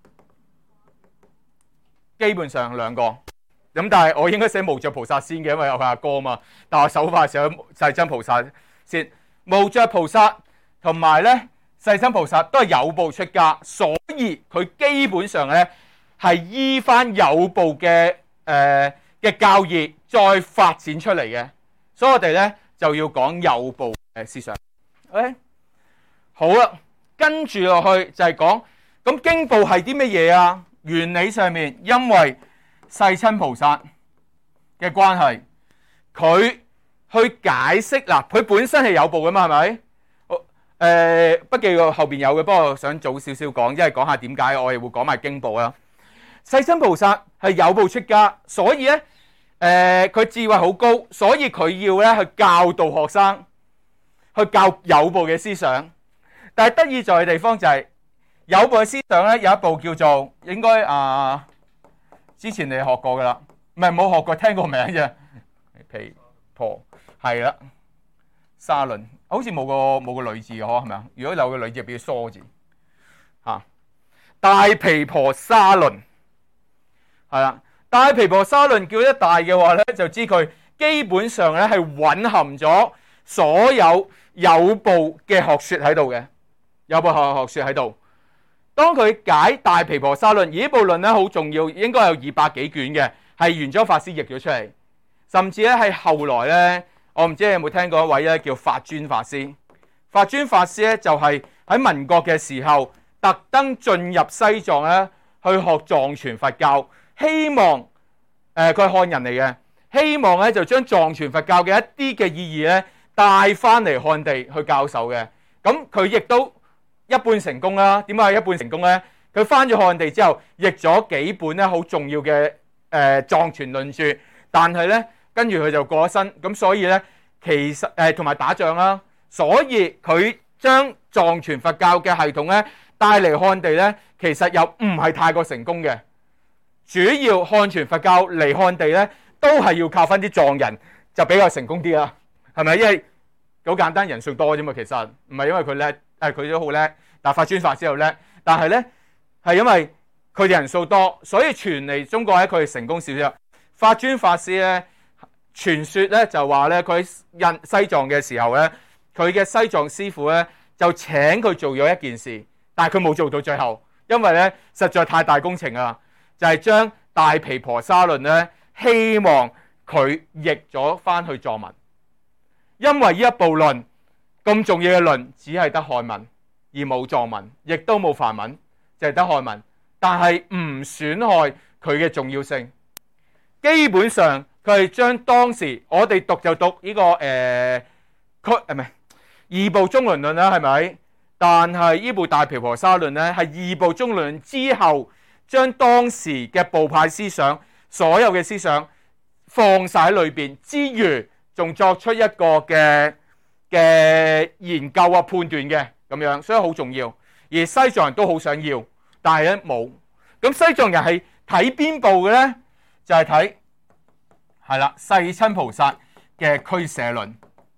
基本上兩個。咁但係我應該寫無著菩薩先嘅，因為有佢阿哥嘛。但我手快寫世親菩薩先。無著菩薩同埋咧世親菩薩都係有部出家，所以佢基本上咧係依翻有部嘅教義再發展出嚟嘅。所以我哋咧就要講有部嘅思想。OK， 好啦，跟住落去就係講咁經部係啲乜嘢啊？原理上面，因為世親菩薩嘅關係，佢去解釋嗱，佢本身係有部噶嘛，係咪？筆記個後邊有嘅，不過我想早少少講，因為講下點解我哋會講埋經部啦。世親菩薩係有部出家，所以咧，佢智慧好高，所以佢要咧去教導學生，去教有部嘅思想。但係得意在嘅地方就係、是、有部嘅思想咧，有一部叫做應該之前你學過噶啦，唔係冇學過，聽過名啫。毗婆係啦，沙論好似冇個女字嘅嗬，係咪啊？如果有個女字，就變疏字嚇。大毗婆沙論係啦，大毗婆沙論叫得大嘅話咧，就知佢基本上咧係蘊含咗所有部嘅學説喺度嘅，有部學説喺度。當佢解大毗婆沙論，而呢部論咧好重要，應該有200幾卷嘅，係玄奘法師譯咗出嚟，甚至咧係後來咧，我唔知你有冇聽過一位咧叫法尊法師。法尊法師咧就係喺民國嘅時候，特登進入西藏咧去學藏傳佛教，希望佢係漢人嚟嘅，希望咧就將藏傳佛教嘅一啲嘅意義咧帶翻嚟漢地去教授嘅。咁佢亦都一半成功啦。點解一半成功咧？佢翻咗漢地之後，譯咗幾本咧好重要嘅藏傳論著，但係咧跟住佢就過咗身。咁所以咧其實同埋打仗啦，所以佢將藏傳佛教嘅系統咧帶嚟漢地咧，其實又唔係太過成功嘅。 主要漢傳佛教嚟漢地咧，都係要靠翻啲藏人，就比較成功啲啦，係咪？因為好簡單，人數多啫嘛，其實唔係因為佢叻，佢都好叻，但法尊法師又叻，但係咧係因為佢哋人數多，所以傳嚟中國咧，佢哋成功少少。法尊法師咧，傳說咧就話咧，佢喺西藏嘅時候咧，佢嘅西藏師傅咧就請佢做咗一件事，但係佢冇做到最後，因為咧實在太大工程啊，就係將大毗婆沙論咧，希望佢譯咗翻去藏文，因為呢一部論咁重要嘅論，只係得漢文而冇藏文，亦都冇梵文，就係得漢文，但係唔損害佢嘅重要性。基本上佢係將當時我哋讀就讀呢個二部中輪論啦，係咪？但係呢部大毗婆沙論咧，係二部中輪論之後，將當時嘅部派思想，所有嘅思想放晒喺裏邊之餘，仲作出一個嘅研究啊判斷嘅咁樣，所以好重要。而西藏人都好想要，但係咧冇。咁西藏人係睇邊部嘅咧？就係睇係啦，世親菩薩嘅俱舍論。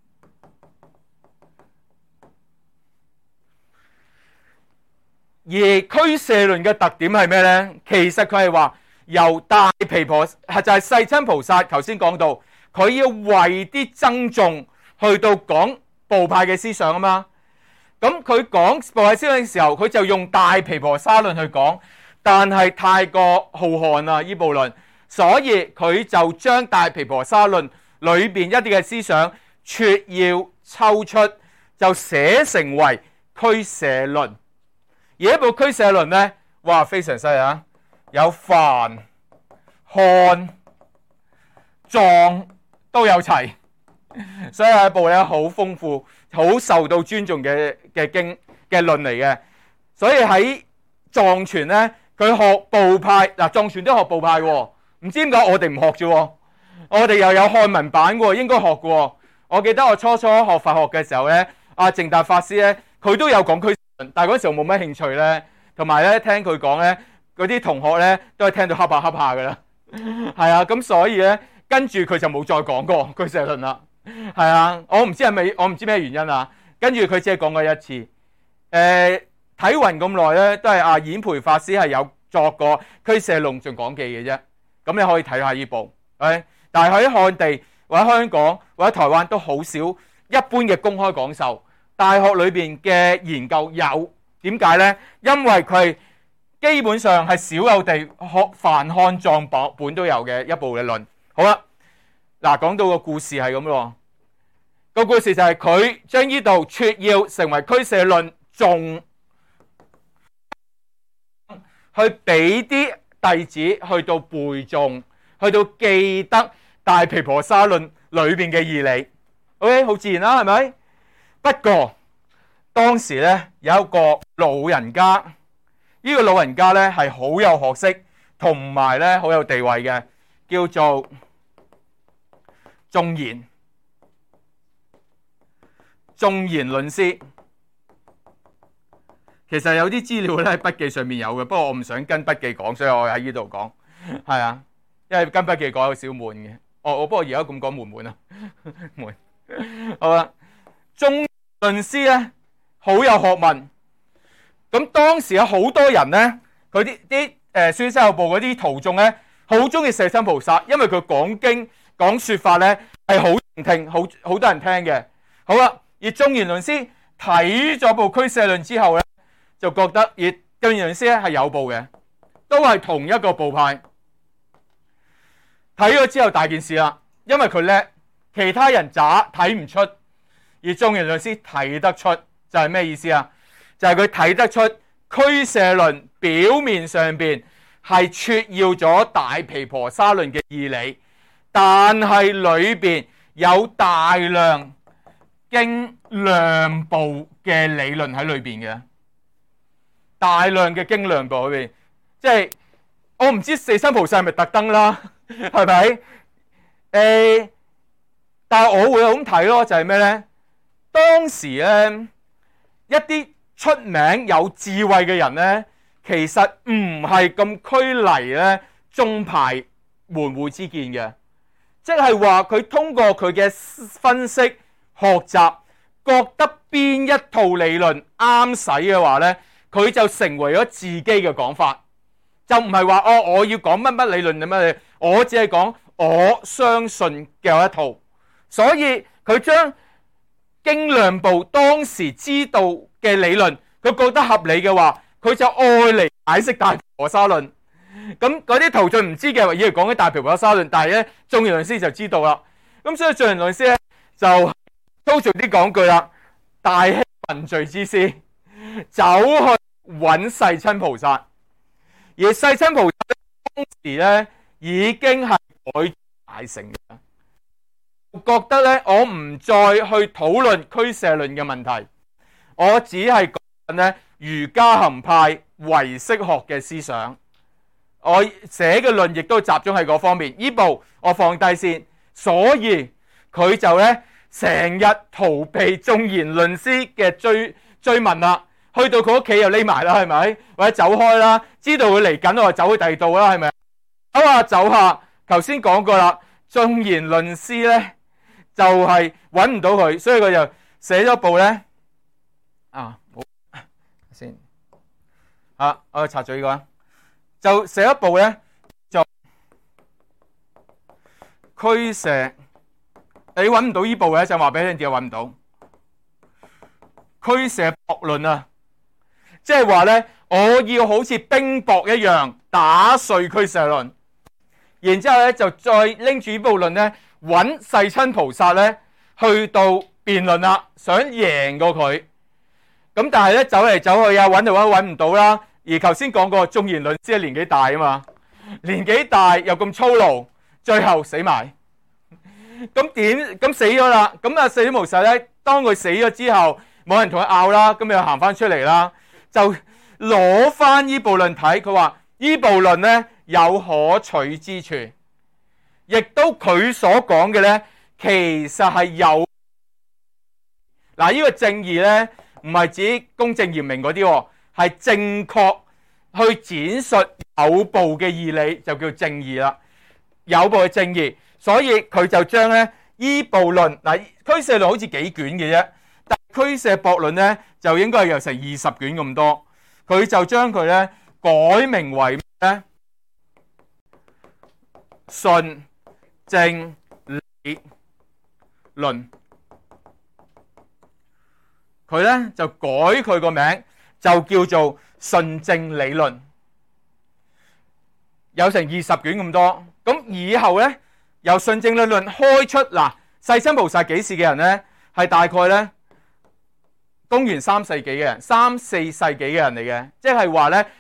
而俱舍論嘅特點係咩呢？其實佢係話由大毗婆就係世親菩薩，頭先講到佢要為啲僧眾去到講部派嘅思想啊嘛。咁佢講部派思想嘅時候，佢就用大毗婆沙論去講，但係太過浩瀚啦呢部論，所以佢就將大毗婆沙論裏邊一啲嘅思想撮要抽出，就寫成為俱舍論。而一部俱舍論咧，哇，非常犀利啊！有梵、漢、藏都有齊，所以係一部咧好豐富、好受到尊重嘅經嘅論嚟嘅。所以喺藏傳咧，佢學部派嗱，藏傳都學部派喎，唔知點解我哋唔學啫？我哋又有漢文版喎，應該學嘅喎。我記得我初學佛學嘅時候咧，阿淨達法師咧，佢都有講俱。但係嗰時候冇乜興趣咧，同埋咧聽佢講咧，嗰啲同學咧都係聽到瞌下瞌下噶啦，係啊，咁所以咧跟住佢就冇再講過俱舍論啦，係啊，我唔知咩原因啊，跟住佢只係講過一次，睇勻咁耐咧，都係阿演培法師係有作過俱舍論盡講記嘅啫，咁你可以睇下呢部，但係喺漢地或者香港或者台灣都好少一般嘅公開講授。大學裏邊嘅研究有點解呢？因為佢基本上係少有地學梵漢藏本都有嘅一部嘅論。好啦，嗱，講到個故事係咁咯。個故事就係佢將呢度撮要成為俱舍論，仲去俾啲弟子去到背誦，去到記得大毗婆沙論裏邊嘅義理。OK， 好自然啦，係咪？不過當時咧有一個老人家，呢個老人家咧係好有學識，同埋咧好有地位嘅，叫做眾賢論師。其實有啲資料咧喺筆記上面有嘅，不過我唔想跟筆記講，所以我喺呢度講，係啊，因為跟筆記講有少悶嘅。我不過而家咁講悶唔悶啊？悶。好啦，眾論師咧好有學問，咁當時有好多人咧，佢啲孫西後部嗰啲徒眾咧，好中意世親菩薩，因為佢講經講說法咧係好聽，好多人聽嘅。好啦，而眾賢論師睇咗部俱舍論之後咧，就覺得而眾賢論師咧係有部嘅，都係同一個部派。睇咗之後大件事啦，因為佢叻，其他人渣睇唔出，而眾賢論師睇得出，就係咩意思啊？就係佢睇得出俱舍論表面上邊係撮要咗大毗婆沙論嘅義理，但係裏邊有大量經量部嘅理論喺裏邊嘅，大量嘅經量部裏邊，即係我唔知世親菩薩係咪特登啦，係咪？但係我會咁睇咯，就係咩咧？當時咧一啲出名有智慧嘅人咧，其實唔係咁拘泥咧眾派門戶之見嘅，即係話佢通過佢嘅分析學習，覺得邊一套理論啱使嘅話呢，佢就成為咗自己嘅講法，就唔係話我要講乜乜理論乜嘢，我只係講我相信嘅一套。所以佢將經量部當時知道嘅理論，佢覺得合理嘅話，佢就愛嚟解釋大毗婆沙論。咁嗰啲途進唔知嘅，以為講緊大毗婆沙論，但係咧眾賢論師就知道啦。咁所以眾賢論師咧就粗俗啲講句啦，大興問罪之師，走去揾世親菩薩，而世親菩薩當時咧已經係改大成嘅，覺得咧我唔再去討論俱舍論嘅問題，我只係講緊咧瑜伽行派唯識學嘅思想。我寫嘅論亦都集中喺嗰方面，呢部我放低先，所以佢就咧成日逃避眾賢論師嘅追問啦，去到佢屋企又匿埋啦，係咪？或者走開啦，知道佢嚟緊，我就走去第二度啦，係咪？走下走下，頭先講過啦，眾賢論師咧就係揾唔到佢，所以佢就寫咗部咧好先我查咗呢個。就寫一部咧，就俱舍，你揾唔到呢部嘅就話俾你點解揾唔到？俱舍博論啊，即係話咧，我要好似冰雹一樣打碎俱舍論，然之後咧就再拎住呢部論咧，揾世親菩薩咧去到辯論啦，想贏過佢。咁但係咧走嚟走去啊，揾到揾唔到啦。而頭先講過眾賢論師係年紀大啊嘛，年紀大又咁粗魯，最後死埋。咁死咗啦，咁世親菩薩咧，當佢死咗之後，冇人同佢拗啦，咁又行翻出嚟啦，就攞翻呢部論睇，佢話呢部論咧有可取之處，亦都佢所講嘅咧，其實係有嗱呢個正義咧，唔係指公正嚴明嗰啲。係正確去展述有部嘅義理，就叫正義啦。有部嘅正義，所以佢就將咧依部論嗱，俱舍論好似幾卷嘅啫，但俱舍博論咧就應該係有成20卷咁多。佢就將佢咧改名為咩咧？順正理論。佢咧就改佢個名。就叫做順正理論，有成20卷咁多。咁以後咧，由順正理論開出嗱，世親菩薩幾時嘅人咧？係大概咧公元3世紀嘅人，3、4世紀嘅人嚟嘅，即係話咧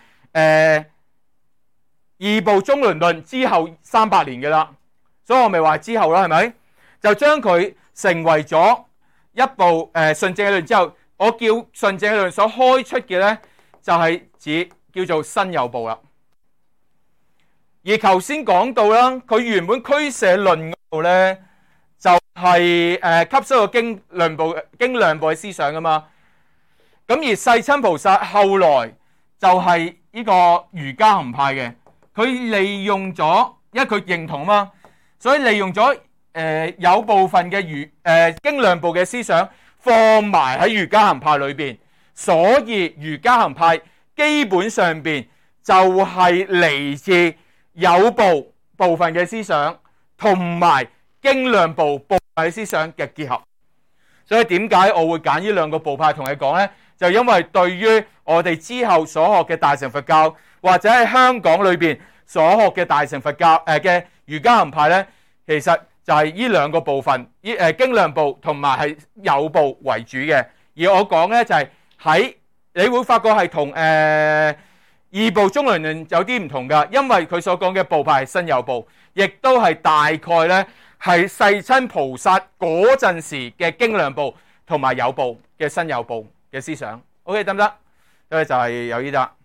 二部中輪論之後300年嘅啦。所以我咪話之後啦，係咪？就將佢成為咗一部順正理論之後。我叫順正理論所開出嘅咧，就係指叫做新有部啦。而頭先講到啦，佢原本俱舍論嗰度咧，就係吸收個經量部嘅思想噶嘛。咁而世親菩薩後來就係呢個瑜伽行派嘅，佢利用咗，因為佢認同嘛，所以利用咗有部分嘅經量部嘅思想。放埋喺瑜伽行派裏邊，所以瑜伽行派基本上邊就係嚟自有部分嘅思想，同埋經量部分嘅思想嘅結合。所以點解我會揀呢兩個部派同你講呢？就因為對於我哋之後所學嘅大乘佛教，或者喺香港裏邊所學嘅大乘佛教嘅瑜伽行派呢，其實就係呢兩個部分，經量部同埋係有部為主嘅。而我講咧就係喺你會發覺係同二部中輪論有啲唔同噶，因為佢所講嘅部派係新有部，亦都係大概咧係世親菩薩嗰陣時嘅經量部同埋有部嘅新有部嘅思想。OK 得唔得？因為就係有呢得。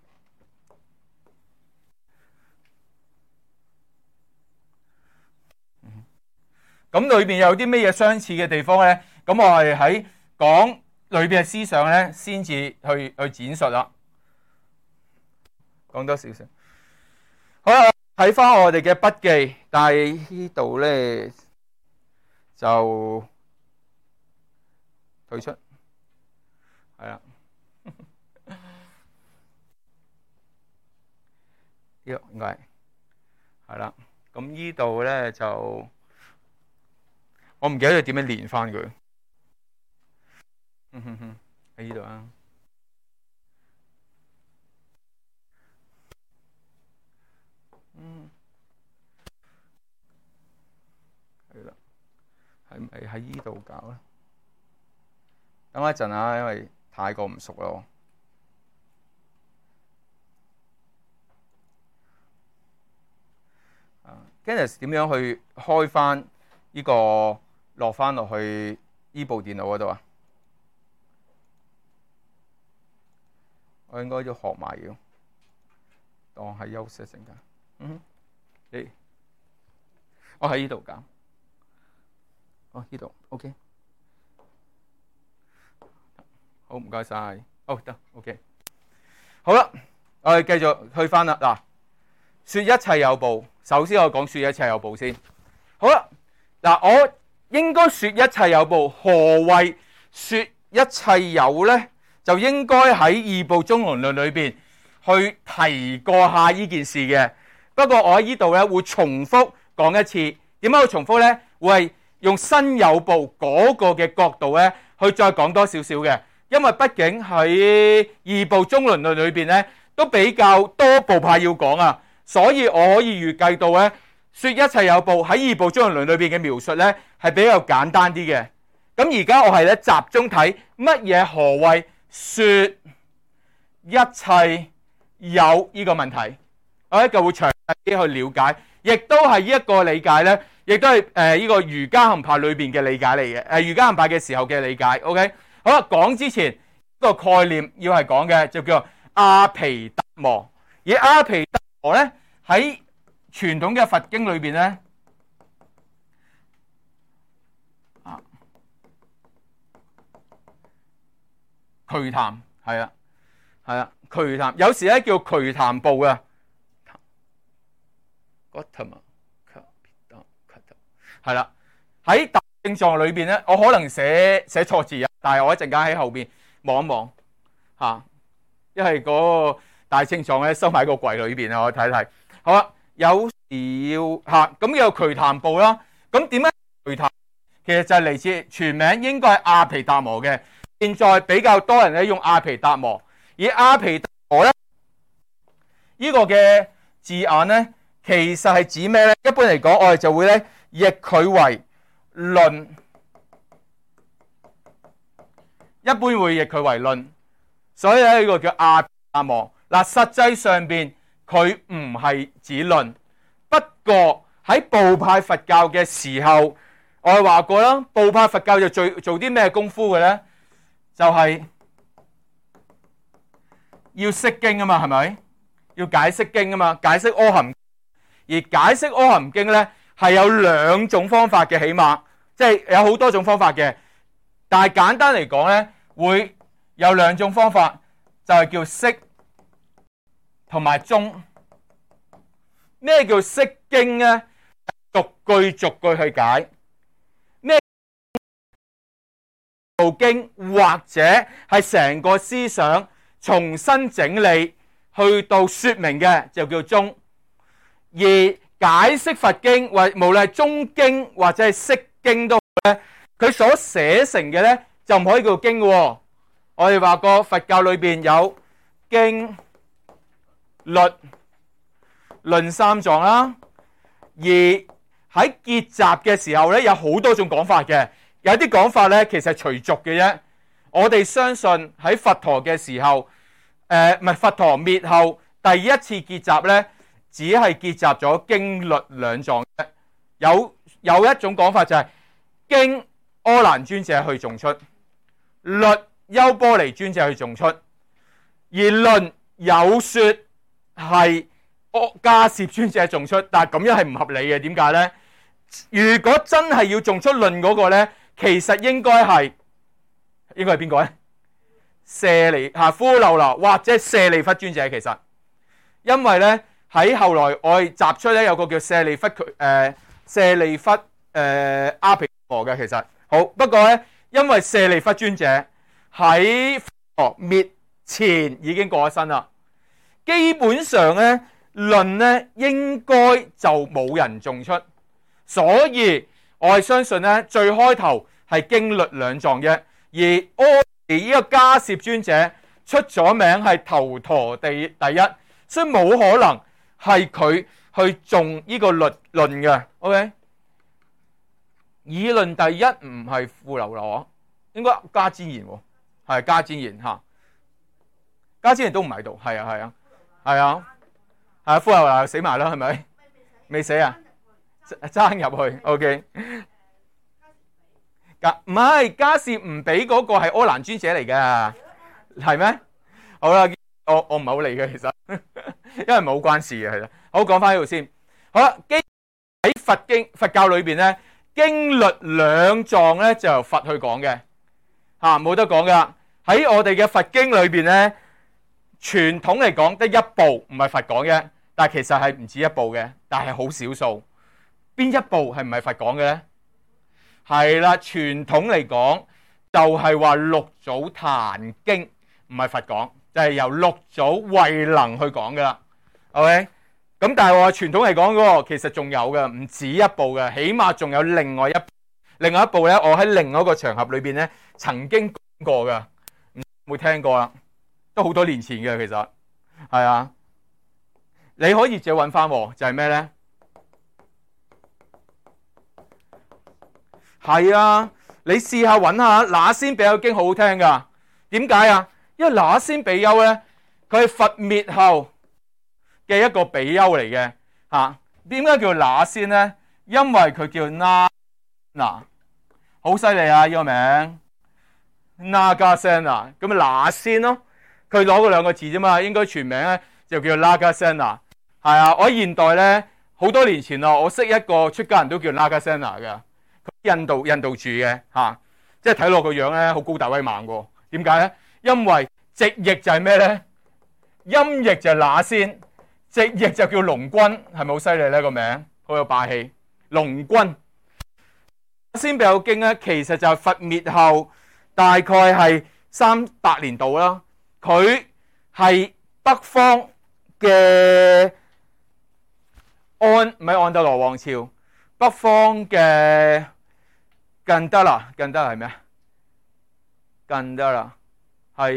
咁裏邊有啲咩嘢相似嘅地方咧？咁我係喺講裏邊嘅思想咧，先至去展述啦。講多少少。好啦， 睇翻我哋嘅筆記，但係呢度咧就退出，係啦，呢個應該係啦。咁呢度咧就我唔記得點樣連翻佢。喺呢度啊。係啦，係咪喺呢度搞咧？等我一陣啊，因為太過唔熟咯。Dennis 點樣去開翻呢個落翻落去呢部電腦嗰度啊？我應該要學埋要當係休息一陣間。我喺呢度搞。呢度 OK。好，唔該晒。得 OK。好啦，我哋繼續去翻啦。嗱，說一切有報。首先我講說一切有報先。好啦，嗱，我應該說一切有報。何謂說一切有呢？就應該喺異步中庸論裏邊去提過下呢件事嘅。不過我喺呢度咧會重複講一次。點解會重複呢？會係用新有報嗰個嘅角度咧去再講多少少嘅。因為畢竟喺異步中庸論裏邊咧都比較多部派要講啊。所以我可以預計到咧，說一切有報喺異步中庸論裏邊嘅描述咧係比較簡單啲嘅。咁而家我係咧集中睇乜嘢何謂說一切有呢個問題，我咧就會詳細啲去了解，亦都係呢一個理解咧，亦都係呢個瑜伽行派裏邊嘅理解嚟嘅。瑜伽行派嘅時候嘅理解。OK， 好啦，講之前個概念要係講嘅就叫做阿毗達摩。而阿毗達摩咧喺傳統嘅佛經裏邊咧，瞿曇係啊，瞿曇有時咧叫瞿曇部啊，係啦。喺大正藏裏邊咧，我可能寫錯字啊，但係我一陣間喺後邊望一望嚇，因為嗰個大正藏咧收埋喺個櫃裏邊啊，我睇睇。好啦，有時要咁有瞿曇部啦。咁點解瞿曇？其實就係嚟自全名應該係阿毗達摩嘅。現在比較多人咧用阿毗達摩，而阿毗達摩咧呢個嘅字眼咧，其實係指咩咧？一般嚟講，我哋就會咧譯佢為論，一般會譯佢為論，所以咧呢個叫阿毗達摩。嗱，實際上邊佢唔係指論，不過喺部派佛教嘅時候，我哋話過啦，部派佛教就做啲咩功夫嘅咧？就係要釋經啊嘛，係咪？要解釋經啊嘛，解釋阿含。而解釋阿含經咧係有兩種方法嘅，起碼即係有好多種方法嘅，但係簡單嚟講咧，會有兩種方法，就係叫釋同埋中。咩叫釋經咧？逐句逐句去解。部經或者係成個思想重新整理去到說明嘅就叫中。而解釋佛經或無論係中經或者係釋經都好咧，佢所寫成嘅咧就唔可以叫經嘅。我哋話過佛教裏邊有經律論三藏啦，而喺結集嘅時候咧有好多種講法嘅。有啲講法咧，其實係隨俗嘅啫。我哋相信喺佛陀嘅時候，唔係佛陀滅後第一次結集咧，只係結集咗經律兩藏啫。有一種講法就係經阿難尊者去誦出，律優波離尊者去誦出，而論有說係迦葉尊者誦出。但係咁樣係唔合理嘅，點解咧？如果真係要誦出論嗰個咧，其實應該係邊個咧？舍利弗留留或者舍利弗尊者。其實因為咧喺後來我哋集出咧有個叫舍利弗阿皮陀嘅，其實好，不過咧因為舍利弗尊者喺滅前已經過咗身啦，基本上咧論咧應該就冇人中出，所以我係相信咧最開頭係經律兩藏嘅，而呢個迦葉尊者出咗名係頭陀第一，所以冇可能係佢去中呢個律論嘅。OK， 議論第一唔係富樓那，應該迦旃延喎，係迦旃延嚇，迦旃延都唔喺度，係啊，富樓那死埋啦，係咪？未死啊？爭入去 ，OK。唔係迦葉唔俾嗰個係柯蘭尊者嚟嘅，係咩？好啦，我唔係好理嘅，其實因為唔係好關事嘅，其實。好，講翻呢度先。好啦，喺佛教裏邊咧，經律兩藏咧就由佛去講嘅，冇得講噶。喺我哋嘅佛經裏邊咧，傳統嚟講得一部唔係佛講嘅，但係其實係唔止一部嘅，但係好少數。邊一部係唔係佛講嘅咧？係啦，傳統嚟講就係話六祖壇經唔係佛講，就係由六祖慧能去講噶啦。OK， 咁但係話傳統嚟講嗰個其實仲有嘅，唔止一部嘅，起碼仲有另外一部咧。我喺另外一個場合裏邊咧曾經講過嘅，冇聽過啦，都好多年前嘅其實係啊。你可以自己揾翻，就係咩咧？係啊，你試下揾下那先比丘經，好好聽噶。點解啊？因為那先比丘咧，佢係佛滅後嘅一個比丘嚟嘅嚇。點解叫那先咧？因為佢叫那，好犀利啊！呢個名 Nagasena， 咁啊那先咯。佢攞嗰兩個字啫嘛，應該全名咧就叫 Nagasena。係啊，我喺現代咧好多年前咯，我識一個出家人都叫 Nagasena 嘅。印度住嘅即係睇落個樣咧，好高大威猛喎。點解咧？因為直譯就係咩咧？音譯就係那先，直譯就叫龍君，係咪好犀利咧？個名好有霸氣。龍君那先比丘經咧，其實就係佛滅後大概係300年度啦。佢係北方嘅唔係安德羅王朝，北方嘅近德啦係咩啊？近德啦係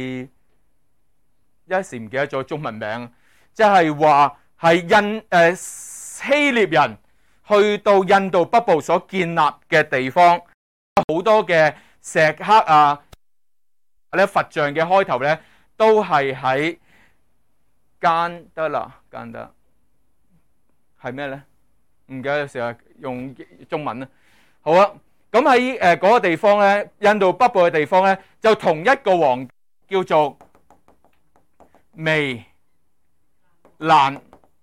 一時唔記得咗中文名，即係話係希臘人去到印度北部所建立嘅地方，好多嘅石刻啊，咧佛像嘅開頭咧都係喺間德啦，間德係咩咧？唔記得，成日用中文啦。好啊，咁喺嗰個地方咧，印度北部嘅地方咧，就同一個王叫做湄蘭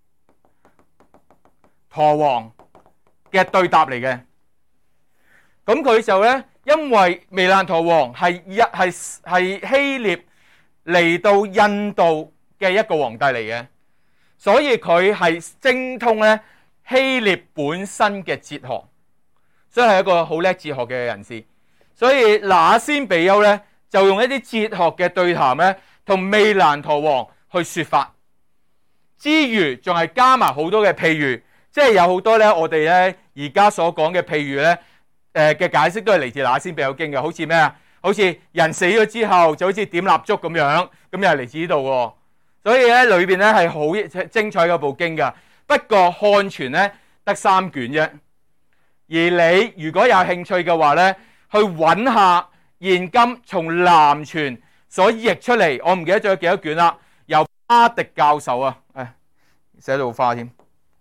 陀王嘅對答嚟嘅。咁佢就咧，因為湄蘭陀王係希臘嚟到印度嘅一個皇帝嚟嘅，所以佢係精通咧希臘本身嘅哲學，所以係一個好叻哲學嘅人士。所以那先比丘咧就用一啲哲學嘅對談咧，同湄蘭陀王去說法，之餘仲係加埋好多嘅譬喻，即係有好多咧我哋咧而家所講嘅譬喻咧嘅解釋都係嚟自那先比丘經嘅，好似咩啊？好似人死咗之後就好似點蠟燭咁樣，咁又係嚟自呢度喎。所以咧裏邊咧係好精彩嘅部經噶。不過漢傳咧得3卷啫，而你如果有興趣嘅話咧，去揾下現今從南傳所譯出嚟，我唔記得咗有幾多卷啦。由巴迪教授啊，寫到花添，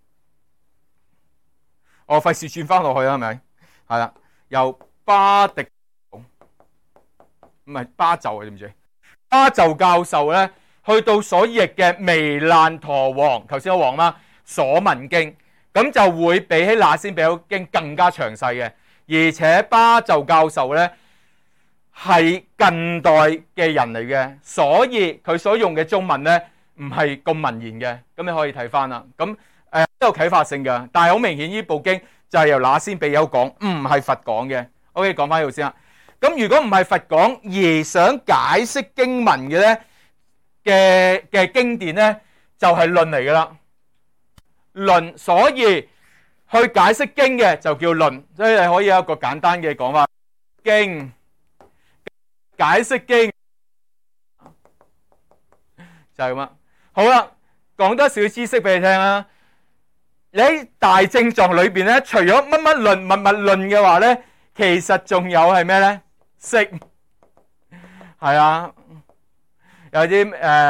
我費事轉翻落去啦，係咪？係啦，由巴迪唔係巴就啊，知唔知？巴就教授咧，去到所譯嘅湄蘭陀王，頭先個王啦，所聞經，咁就會比起那先比丘經更加詳細嘅。而且巴就教授咧係近代嘅人嚟嘅，所以佢所用嘅中文咧唔係咁文言嘅，咁你可以睇翻啦。咁都有啟發性嘅，但係好明顯呢部經就係由那先比丘講，唔係佛講嘅。OK， 講翻呢度先啦。咁如果唔係佛講而想解釋經文嘅咧嘅經典咧，就係論嚟噶啦，論。所以去解釋經嘅就叫論，所以你可以有一個簡單嘅講法，經解釋經就係咁啦。好啦，講多少知識俾你聽啦。你喺大正藏裏邊咧，除咗乜乜論、物物論嘅話咧，其實仲有係咩咧？識係啊，有啲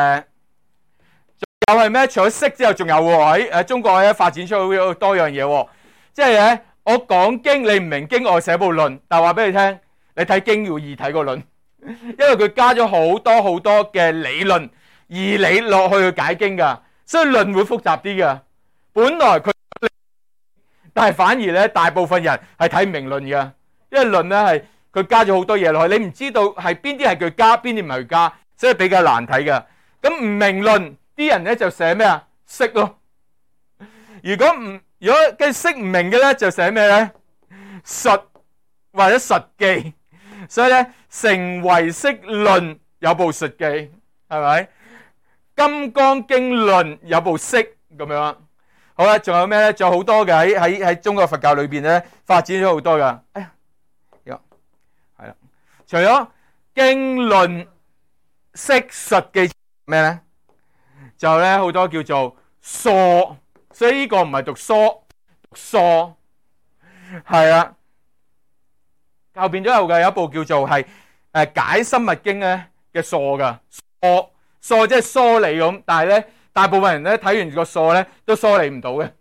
仲有係咩？除咗識之後，仲有喎喺中國咧發展出好多樣嘢喎。即係咧，我講經你唔明經，我寫部論，但係話俾你聽，你睇經要易睇過論，因為佢加咗好多好多嘅理論義理落去解經噶，所以論會複雜啲噶。本來佢，但係反而咧，大部分人係睇唔明論嘅，因為論咧係佢加咗好多嘢落去，你唔知道係邊啲係佢加，邊啲唔係佢加，所以比較難睇嘅。咁唔明論啲人咧就寫咩啊？識咯。如果跟識唔明嘅咧，就寫咩咧？術或者術記。所以咧，成唯識論有部術記，係咪？金剛經論有部識咁樣。好啦，仲有咩咧？仲有好多嘅喺中國佛教裏邊咧，發展咗好多噶。哎呀，係啦，除咗經論識術記咩咧？就咧好多叫做疏，所以呢個唔係讀疏，讀疏係啊。後邊都有嘅，有一部叫做係解深密經咧嘅疏噶，疏即係梳理咁，但係咧。大部分人咧睇完個疏咧都梳理唔到嘅。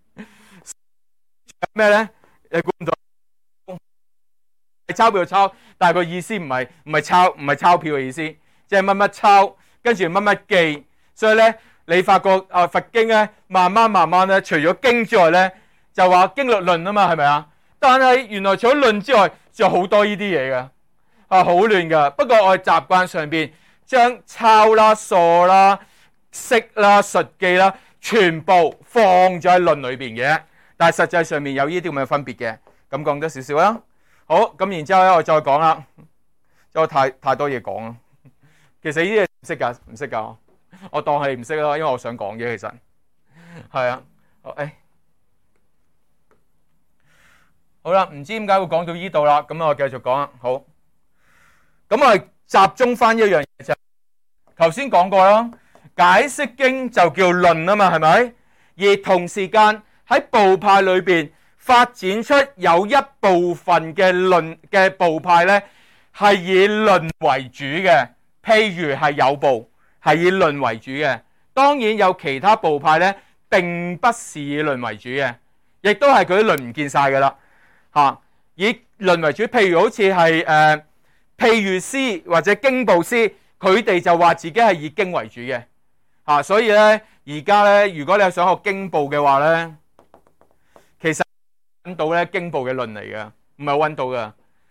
咩咧？你估唔到？鈔票抄，但係個意思唔係鈔票嘅意思，即係乜乜抄，跟住乜乜記。所以咧，你發覺佛經咧，慢慢咧，除咗經之外咧，就話經律論啊嘛，係咪啊？但係原來除咗論之外，仲有好多呢啲嘢嘅，好亂噶。不過我哋習慣上邊將抄啦、疏啦、識啦、術記啦，全部放咗喺論裏邊嘅，但係實際上面有呢啲咁嘅分別嘅。咁講多少少啦。好，咁然之後咧，我再講啦。因為太多嘢講啦。其實呢啲嘢唔識噶，我當係唔識咯，因為我想講嘅其實係啊。好啦，唔知點解會講到呢度啦。咁我繼續講啦。好，咁我集中翻一樣嘢就，頭先講過啦。解釋經就叫論啊嘛，係咪？而同時間喺部派裏邊發展出有一部分嘅論嘅部派咧，係以論為主嘅。譬如係有部係以論為主嘅，當然有其他部派咧，並不是以論為主嘅，亦都係佢啲論唔見晒噶啦嚇。以論為主，譬如好似係譬喻師或者經部師，佢哋就話自己係以經為主嘅。所以咧，而家咧，如果你係想學經部嘅話咧，其實揾到咧經部嘅論嚟嘅，唔係揾到嘅。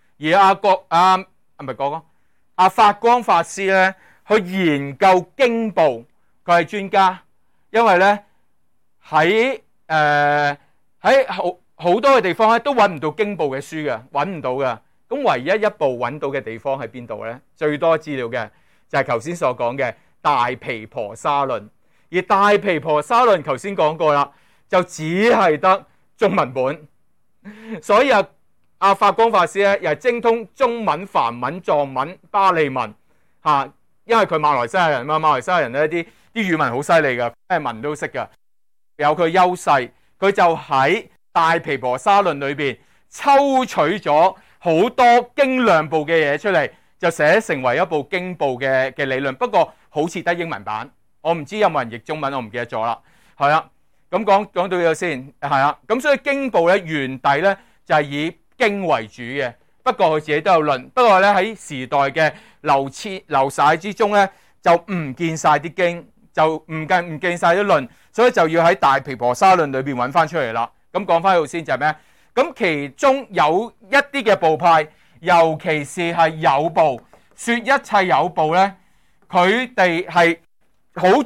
而阿法光法師咧，去研究經部，佢係專家，因為咧喺好多嘅地方咧都揾唔到經部嘅書嘅，揾唔到嘅。咁唯一一部揾到嘅地方喺邊度咧？最多資料嘅就係頭先所講嘅。大毗婆沙論，而大毗婆沙論頭先講過啦，就只係得中文本，所以阿法光法師咧又係精通中文、梵文、藏文、巴利文嚇，因為佢馬來西亞人嘛，馬來西亞人咧啲語文好犀利噶，咩文都識噶，有佢優勢，佢就喺大毗婆沙論裏邊抽取咗好多經量部嘅嘢出嚟，就寫成為一部經部嘅理論，不過好似得英文版，我唔知有冇人譯中文，我唔記得咗啦。係啦，咁講到呢度先，係啦，咁所以經部咧原底咧就係以經為主嘅，不過佢自己都有論，不過咧喺時代嘅流徙之中咧就唔見晒啲經，就唔見晒啲論，所以就要喺大毗婆沙論裏邊揾翻出嚟啦。咁講翻去先就係咩？咁其中有一啲嘅部派，尤其是係有部說一切有部咧。佢哋係好重視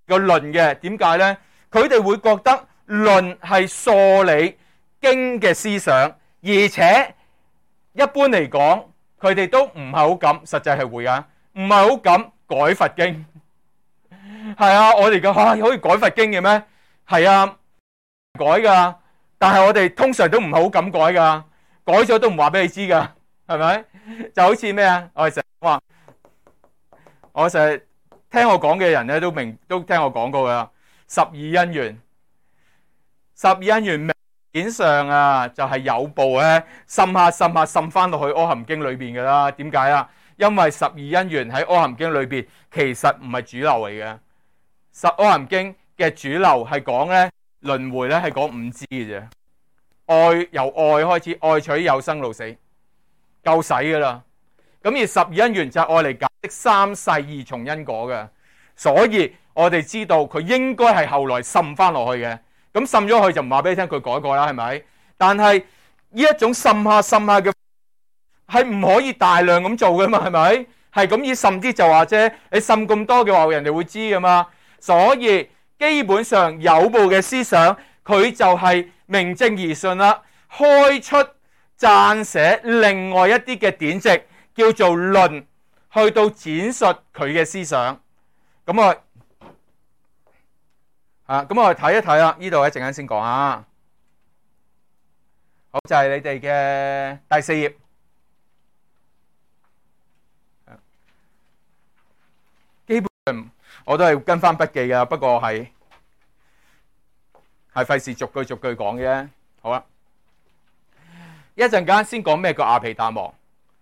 個論嘅。點解呢？佢哋會覺得論係梳理經嘅思想，而且一般嚟講，佢哋都唔係好敢，實際係會啊，唔係好敢改佛經。係啊，我哋可以改佛經嘅咩？係啊，改噶，但係我哋通常都唔係好敢改噶，改咗都唔話俾你知噶，係咪？就好似咩啊？我哋成日話，我成日聽我講嘅人咧都聽我講過噶，十二因緣，十二因緣明顯上啊就係有部咧滲翻落去阿含經裏邊噶啦。點解啊？因為十二因緣喺阿含經裏邊其實唔係主流嚟嘅。阿含經嘅主流係講咧輪迴咧係講五支嘅啫，由愛開始，愛取有生老死，夠使噶啦。咁而十二因緣就係愛嚟解釋三世二重因果嘅，所以我哋知道佢應該係後來滲翻落去嘅。咁滲咗去就唔話俾你聽佢改過啦，係咪？但係呢一種滲下嘅係唔可以大量咁做噶嘛，係咪？係咁以滲啲就話啫，你滲咁多嘅話，人哋會知噶嘛。所以基本上有部嘅思想，佢就係名正言順啦，開出撰寫另外一啲嘅典籍，叫做論，去到展述佢嘅思想。咁我哋睇一睇啦，呢度一陣間先講啊。好，就係你哋嘅第4頁。基本上我都係跟翻筆記噶，不過係費事逐句講嘅啫。好啦，一陣間先講咩叫阿毗達摩。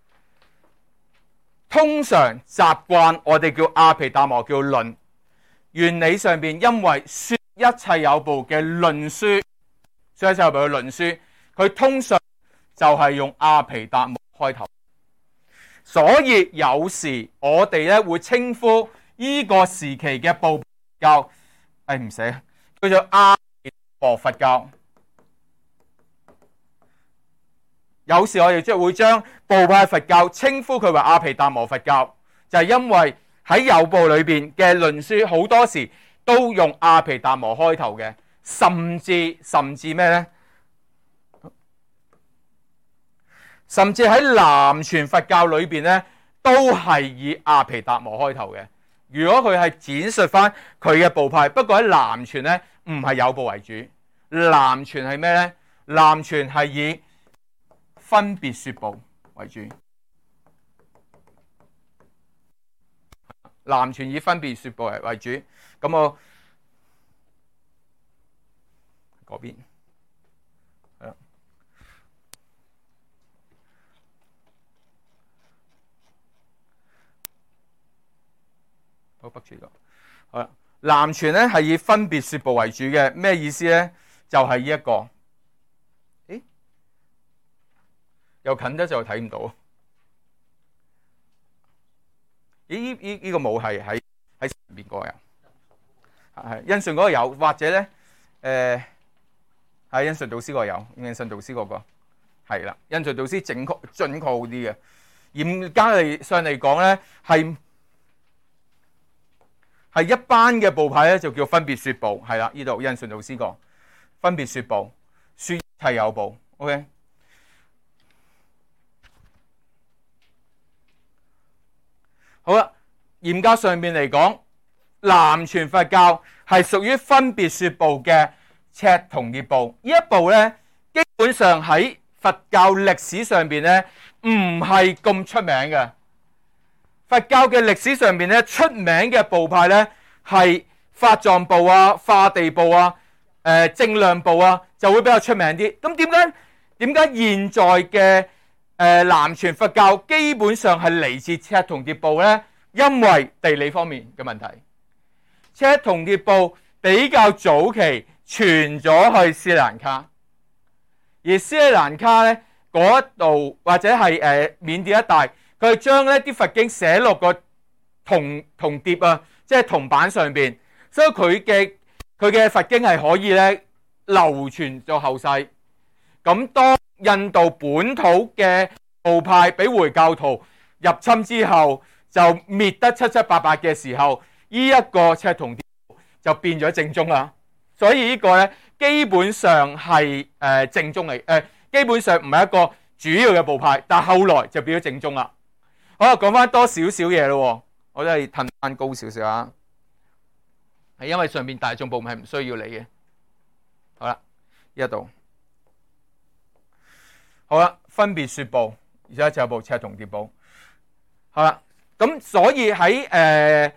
通常習慣我哋叫阿毗達摩叫論，原理上邊因為說一切有部嘅論書，說一切有部嘅論書，佢通常就係用阿毗達摩開頭，所以有時我哋咧會稱呼呢個時期嘅部教，唔寫，叫做阿毗達摩佛教。有時我哋即係會將部派佛教稱呼佢為阿毗達摩佛教，就係因為喺有部裏邊嘅論書好多時都用阿毗達摩開頭嘅，甚至咩呢？甚至喺南傳佛教裏邊呢，都係以阿毗達摩開頭嘅。如果佢係展述翻佢嘅部派，不過喺南傳呢，唔係有部為主，南傳係咩呢？南傳係以分別說部為主，南傳以分別說部為主。咁我嗰邊係啦，好北住咗。好啦，南傳咧係以分別說部為主嘅，咩意思咧？就係呢一個。又近咗就睇唔到。呢個冇係喺上面嗰個有，係印順嗰個有，或者咧係印順導師嗰個有，印順導師嗰個係啦。印順導師準確好啲嘅。嚴格上嚟講咧，係一班嘅部派咧就叫分別說部，係啦。呢度印順導師個分別說部，說一切有部。OK。好啦，嚴格上面嚟講，南傳佛教係屬於分別說部嘅赤銅列部。呢一部咧，基本上喺佛教歷史上邊咧，唔係咁出名嘅。佛教嘅歷史上邊咧，出名嘅部派咧係法藏部啊、化地部啊、正量部啊，就會比較出名啲。咁點解現在嘅南傳佛教基本上係嚟自赤銅列部呢？因為地理方面嘅問題，赤銅列部比較早期傳咗去斯里蘭卡，而斯里蘭卡呢嗰度或者係緬甸一帶，佢係將呢啲佛經寫落個銅碟啊，即係銅板上邊，所以佢嘅佛經係可以咧流傳到後世。咁當印度本土嘅部派俾回教徒入侵之後，就滅得七七八八嘅時候，呢一個赤銅碟就變咗正宗啦。所以呢個咧基本上係正宗嚟，基本上唔係一個主要嘅部派，但後來就變咗正宗啦。好啦，講翻多少少嘢咯，我都係褪翻高少少啊，係因為上面大眾部係唔需要你嘅。好啦，呢一度好啦，分別說報，而家就有部赤銅碟報。好啦，咁所以喺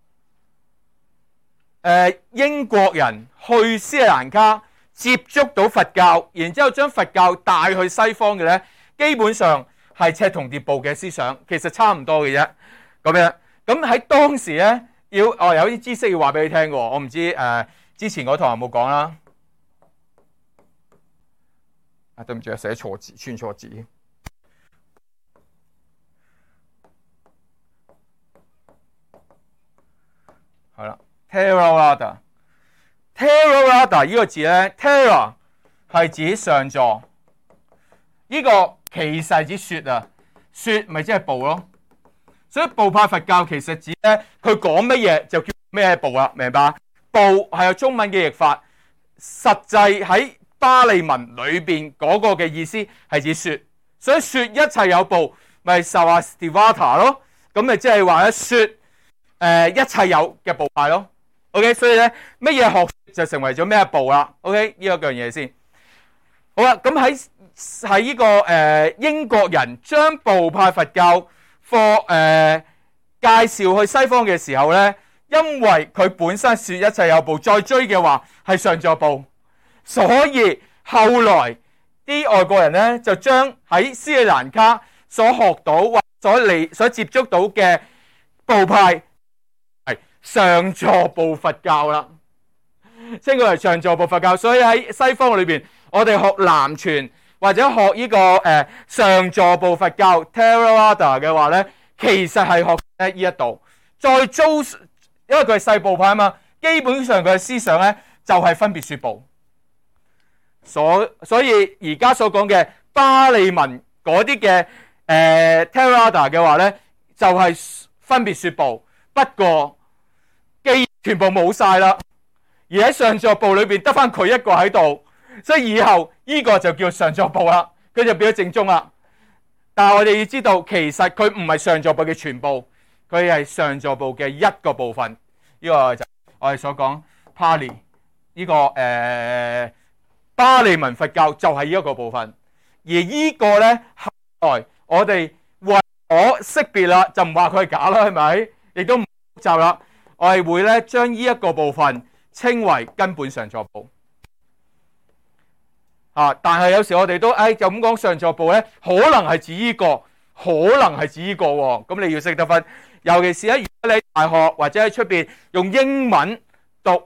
英國人去斯里蘭卡接觸到佛教，然之後將佛教帶去西方嘅咧，基本上係赤銅碟報嘅思想，其實差唔多嘅啫。咁樣，咁喺當時咧，有啲知識要話俾你聽嘅，我唔知之前嗰堂有冇講啦。對唔住，寫錯字，串錯字。係啦 ，Theravada 呢個字咧 ，Thera 係指上座，呢個其實係指說啊，說咪即係部咯。所以部派佛教其實指咧，佢講乜嘢就叫咩部啦，明白？部係有中文嘅譯法，實際喺巴利文裏邊嗰個嘅意思係指說，所以說一切有部咪 Sarvastivata 咯，咁咪即係話咧說一切有嘅部派咯。OK， 所以咧乜嘢學就成為咗咩部啦。OK， 呢一樣嘢先。好啦，咁喺呢個英國人將部派佛教介紹去西方嘅時候咧，因為佢本身說一切有部，再追嘅話係上座部。所以後來啲外國人咧就將喺斯里蘭卡所學到或所接觸到嘅部派係上座部佛教啦，稱佢為上座部佛教。所以喺西方裏邊，我哋學南傳或者學呢個上座部佛教 Theravada 嘅話咧，其實係學呢一度再租，因為佢係細部派啊嘛，基本上佢嘅思想咧就係分別說部。所以而家所講嘅巴利文嗰啲嘅Theravada 嘅話咧，就係分別說部。不過既全部冇晒啦，而喺上座部裏邊得翻佢一個喺度，所以以後呢個就叫上座部啦，佢就變咗正宗啦。但係我哋要知道，其實佢唔係上座部嘅全部，佢係上座部嘅一個部分。呢個就我哋所講 Pali 呢個巴利文佛教就係呢一個部分，而呢個咧後來我哋為咗識別啦，就唔話佢係假啦，係咪？亦都唔複雜啦，我哋會咧將呢一個部分稱為根本上座部。但係有時我哋都就咁講上座部咧，可能係指呢個，可能係指呢個喎。咁你要識得分，尤其是咧，如果你喺大學或者喺出邊用英文讀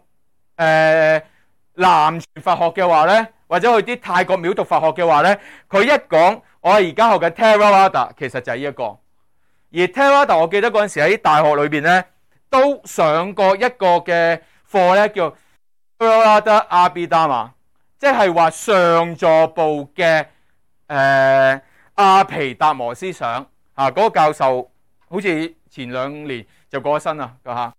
南傳佛學嘅話咧，或者去啲泰國廟讀佛學嘅話咧，佢一講我而家學嘅 Theravada 其實就係呢一個。而 Theravada 我記得嗰陣時喺大學裏邊咧都上過一個嘅課咧，叫 Theravada Abhidhamma， 即係話上座部嘅阿毗達摩思想。嗰個教授好似前2年就過咗身啦，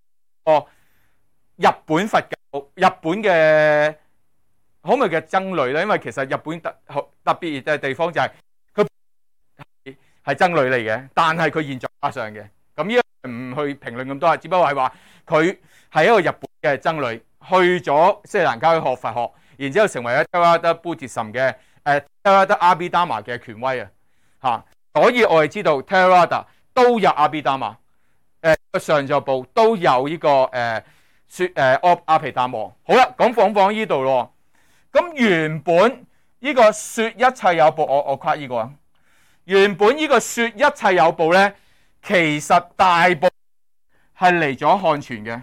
日本佛教，日本嘅可唔可以叫僧侶咧？因為其實日本特別嘅地方就係佢係僧侶嚟嘅，但係佢現在加上嘅。咁呢個唔去評論咁多，只不過係話佢係一個日本嘅僧侶，去咗斯里蘭卡去學佛學，然之後成為咗 Theravada Buddhism 嘅Theravada Abhidhamma 嘅權威啊！所以我哋知道 Theravada 都有 Abhidhamma， 上座部都有呢個阿毗達摩。好啦，講呢度咯。咁原本呢個說一切有部，我誇呢個啊。原本呢個說一切有部咧，其實大部係嚟咗漢傳嘅，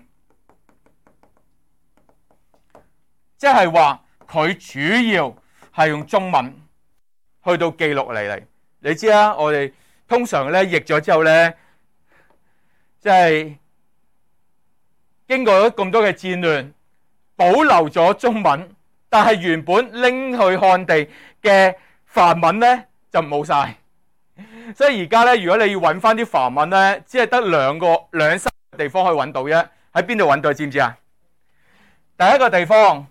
即係話佢主要係用中文去到記錄嚟。你知啦，我哋通常咧譯咗之後咧，即係經過咗咁多嘅戰亂，保留咗中文，但係原本拎去漢地嘅梵文咧就冇晒。所以而家咧，如果你要揾翻啲梵文咧，只係得兩三個地方可以揾到啫。喺邊度揾到？知唔知啊？ 第一個地方，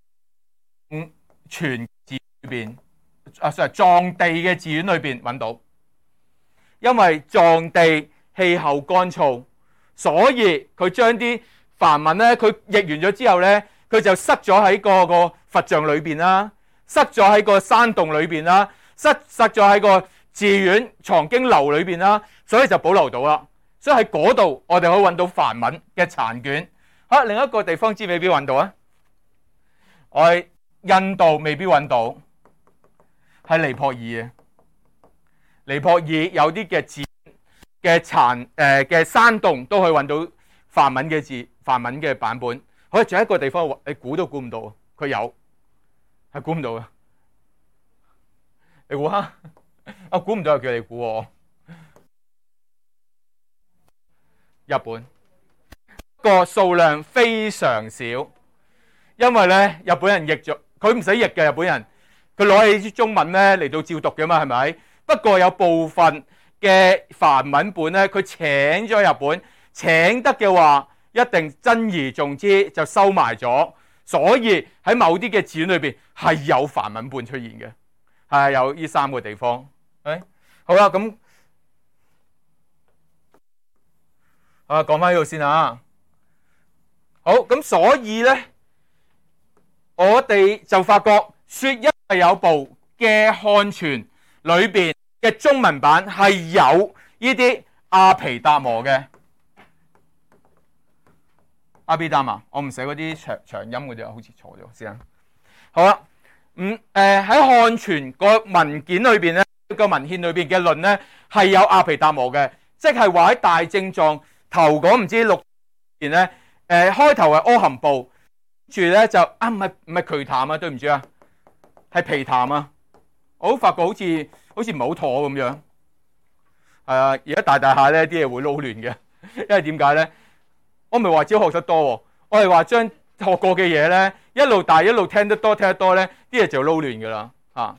全字裏邊藏地嘅字典裏邊揾到，因為藏地氣候乾燥，所以佢將啲梵文咧，佢譯完咗之後咧，佢就塞咗喺個佛像裏邊啦，塞咗喺個山洞裏邊啦，塞咗喺個寺院藏經樓裏邊啦，所以就保留到啦。所以喺嗰度我哋可以揾到梵文嘅殘卷。好，另一個地方知未必揾到啊？我喺印度未必揾到，喺尼泊爾嘅。尼泊爾有啲嘅字嘅嘅山洞都可以揾到梵文嘅字，梵文嘅版本。好，仲有一個地方你估都估唔到，佢有係估唔到嘅。你估下？我估唔到，叫你估我。日本個數量非常少，因為咧日本人譯咗，佢唔使譯嘅，日本人佢攞起啲中文咧嚟到照讀嘅嘛，係咪？不過有部分嘅梵文本咧，佢請咗日本，請得嘅話一定珍而重之，就收埋咗。所以喺某啲嘅字典裏邊係有梵文本出現嘅，係有呢三個地方。好啦，咁講翻呢度先啊。好，咁所以咧，我哋就發覺說一切有部嘅漢傳裏邊嘅中文版係有呢啲阿毗達摩嘅。阿毗達摩，我唔寫嗰啲長音嗰啲，好似錯咗先。好啦，喺漢傳個文件裏邊咧，個文獻裏邊嘅論咧係有阿毗達摩嘅，即係話喺大正藏頭嗰唔知6年咧，開頭係阿含部，住咧就唔係瞿曇啊，對唔住啊，係毗曇啊，我都發覺好似唔係好妥咁樣。係啊，而家大下咧啲嘢會撈亂嘅，因為點解咧？我唔係話只學得多，我係話將學過嘅嘢咧一路大一路聽得多咧，啲嘢就撈亂噶啦嚇。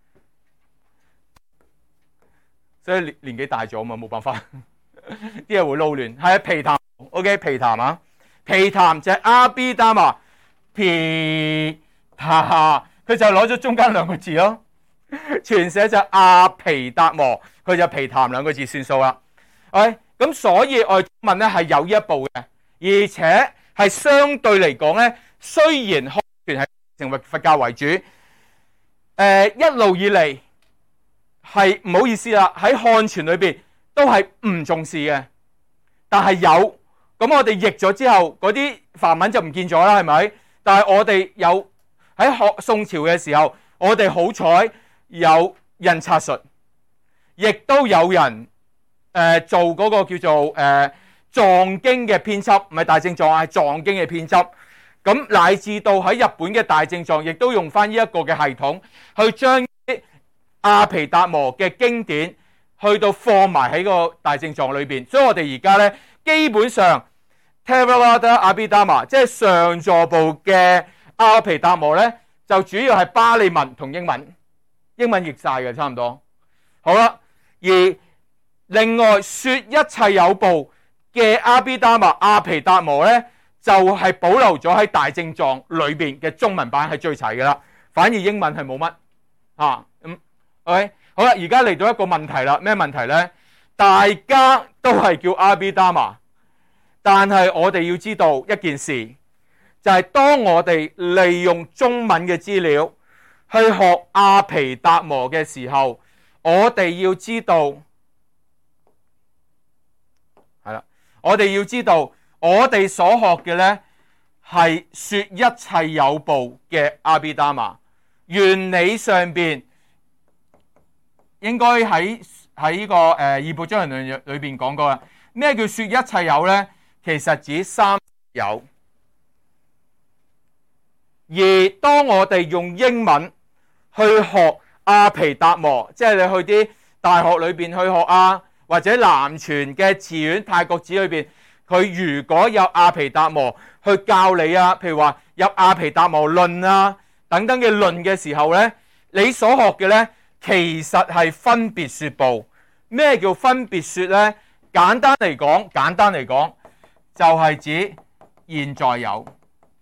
所以年紀大咗嘛，冇辦法，啲嘢會撈亂。係啊，毗曇 ，OK， 毗曇啊，毗曇就係阿毗達摩，毗他，佢就攞咗中間兩個字咯。全寫就阿毗達摩，佢就毗曇兩個字算數啦。OK，咁所以我哋中文咧係有呢一部嘅，而且係相對嚟講咧，雖然漢傳係成為佛教為主，一路以嚟係唔好意思啦，喺漢傳裏邊都係唔重視嘅，但係有咁我哋譯咗之後，嗰啲梵文就唔見咗啦，係咪？但係我哋有喺宋朝嘅時候，我哋好彩有印刷術，亦都有人做嗰個叫做藏經嘅編輯，唔係大正藏，係藏經嘅編輯。咁乃至到喺日本嘅大正藏，亦都用翻呢一個嘅系統，去將阿毗達摩嘅經典去到放埋喺個大正藏裏邊。所以我哋而家咧基本上 Theravada Abhidhamma 即係上座部嘅阿毗達摩咧，就主要係巴利文同英文譯晒嘅差唔多。好啦，而另外說一切有部嘅阿毗達摩咧，就係保留咗喺大正藏裏邊嘅中文版係最齊噶啦，反而英文係冇乜啊。OK， 好啦，而家嚟到一個問題啦，咩問題咧？大家都係叫阿毗達摩，但係我哋要知道一件事，就係當我哋利用中文嘅資料去學阿毗達摩嘅時候，我哋要知道係啦，我哋要知道我哋所學嘅咧係說一切有部嘅阿毗達摩，原理上邊應該喺呢個二部將論裏邊講過啦。咩叫說一切有咧？其實指三有。而當我哋用英文去學阿毗達摩，即係你去啲大學裏邊去學啊，或者南傳嘅寺院泰國寺裏邊，佢如果有阿毗達摩去教你啊，譬如話有阿毗達摩論啊等等嘅論嘅時候咧，你所學嘅咧其實係分別說部。咩叫分別說咧？簡單嚟講就係指現在有，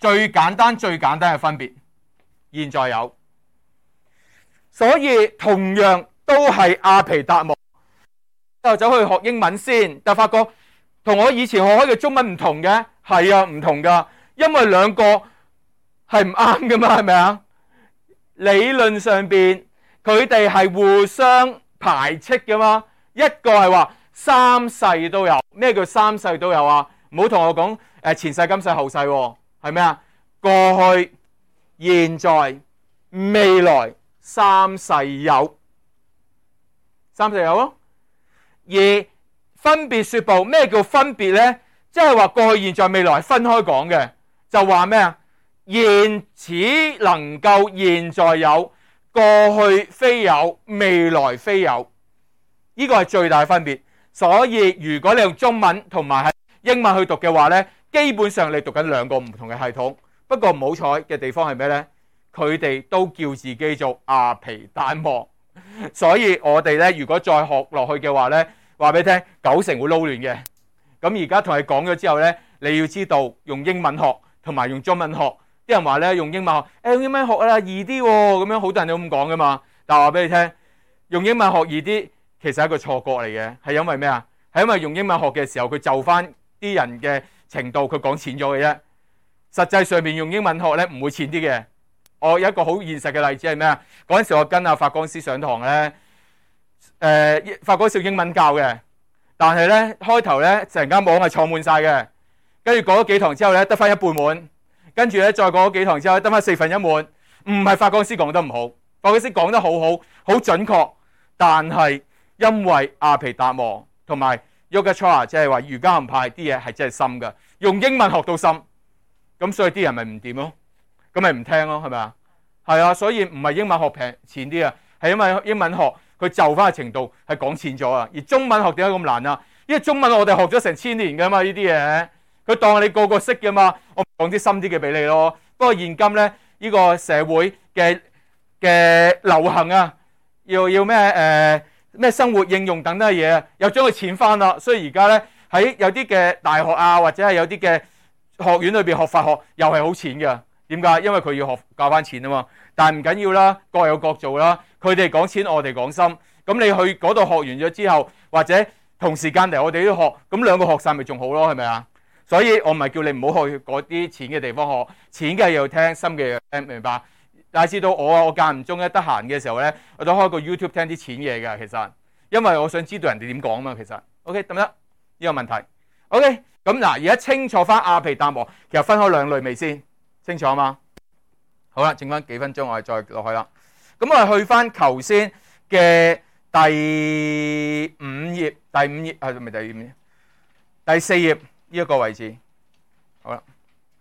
最簡單嘅分別，現在有。所以同樣都係阿毗達摩，就走去學英文先，就發覺同我以前學開嘅中文唔同嘅，係啊，唔同噶，因為兩個係唔啱噶嘛，係咪啊？理論上邊佢哋係互相排斥噶嘛，一個係話三世都有，咩叫三世都有啊？唔好同我講前世、今世、後世，係咩啊？過去、現在、未來。三世有，三世有咯。而分別說報，咩叫分別呢？即係話過去、現在、未來分開講嘅，就話咩啊？現只能夠現在有，過去非有，未來非有。呢個係最大分別。所以如果你用中文同埋係英文去讀嘅話呢，基本上你讀緊兩個唔同嘅系統。不過唔好彩嘅地方係咩呢？佢哋都叫自己做阿毗達摩，所以我哋咧如果再學落去嘅話咧，話俾你聽，90%會撈亂嘅。咁而家同你講咗之後咧，你要知道用英文學同埋用中文學。啲人話咧用英文學，用英文學啊易啲喎，咁樣好多人都咁講噶嘛。但係話俾你聽，用英文學易啲，其實係一個錯覺嚟嘅，係因為咩啊？係因為用英文學嘅時候，佢就翻啲人嘅程度，佢講淺咗嘅啫。實際上面用英文學咧唔會淺啲嘅。我有一個好現實嘅例子係咩啊？嗰陣時我跟阿法光師上堂咧，法光師英文教嘅，但係咧開頭咧成間網係坐滿晒嘅，跟住過咗幾堂之後咧得翻一半滿，跟住咧再過咗幾堂之後得翻4分一滿。唔係法光師講得唔好，法光師講得好好，好準確，但係因為阿毗達摩同埋 Yogacara 即係話瑜伽行派啲嘢係真係深㗎，用英文學到深，咁所以啲人咪唔掂咯。咁咪唔聽咯，係咪啊？係啊，所以唔係英文學平淺啲啊，係因為英文學佢就翻嘅程度係講淺咗啊。而中文學點解咁難啊？因為中文我哋學咗成1000年噶嘛，呢啲嘢佢當你個個識噶嘛，我講啲深啲嘅俾你咯。不過現今咧，呢個社會嘅流行啊，要咩生活應用等等嘅嘢啊，又將佢淺翻啦。所以而家咧喺有啲嘅大學啊，或者係有啲嘅學院裏邊學法學，又係好淺嘅。點解？因為佢要學教翻錢啊嘛，但係唔緊要啦，各有各做啦。佢哋講淺，我哋講深。咁你去嗰度學完咗之後，或者同時間嚟我哋都學，咁兩個學晒咪仲好咯？係咪啊？所以我唔係叫你唔好去嗰啲淺嘅地方學，淺嘅要聽，深嘅要聽，明白？但係知道我間唔中咧得閒嘅時候咧，我都開個 YouTube 聽啲淺嘢㗎。其實因為我想知道人哋點講啊嘛。其實 OK 得唔得？呢個問題 OK 咁嗱，而家清楚翻阿毗達摩，其實分開兩類未先？清楚嘛？好啦，剩翻幾分鐘，我哋再落去啦。咁我哋去翻頭先嘅第五頁係咪第五頁？第4頁呢一個位置。好啦，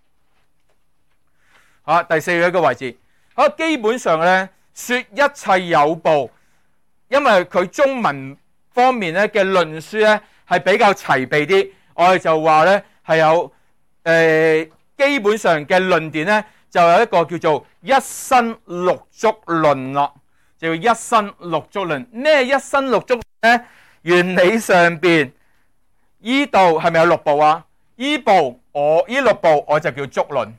好，第4頁一個位置。好，基本上咧，說一切有部，因為佢中文方面咧嘅論書咧係比較齊備啲，我哋就話咧係有基本上嘅論點咧，就有一個叫做一身六足論咯，就叫一身六足論。咩一身六足咧？原理上邊依度係咪有6部啊？依6部我就叫足論。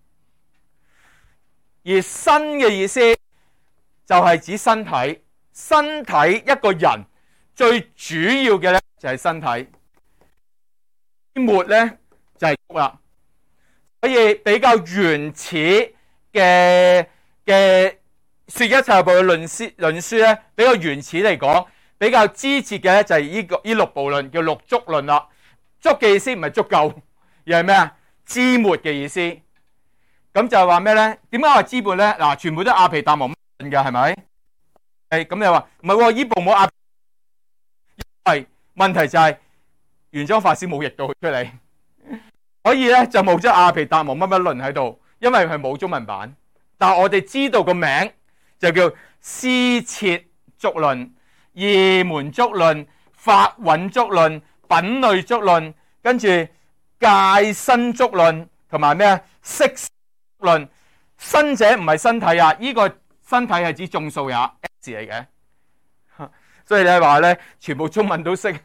而身嘅意思就係指身體，身體一個人最主要嘅咧就係身體，末咧就係足啦。所以比較原始嘅說一切有部嘅論書咧，比較原始嚟講，比較枝節嘅咧就係呢6部論，叫六足論啦。足嘅意思唔係足夠，而係咩啊？枝末嘅意思。咁就係話咩咧？點解話枝末咧？嗱，全部都阿毗達摩論嘅係咪？咁你話唔係喎？呢部冇阿，係問題就係玄奘法師冇譯到佢出嚟。所以咧就冇咗阿毗達摩乜乜論喺度，因為佢冇中文版。但係我哋知道個名就叫施設足論、夜門足論、法韻足論、品類足論，跟住戒身足論同埋咩啊？色足論。身者唔係身體啊，呢個身體係指眾數也 S 嚟嘅。所以你話咧，全部中文都識，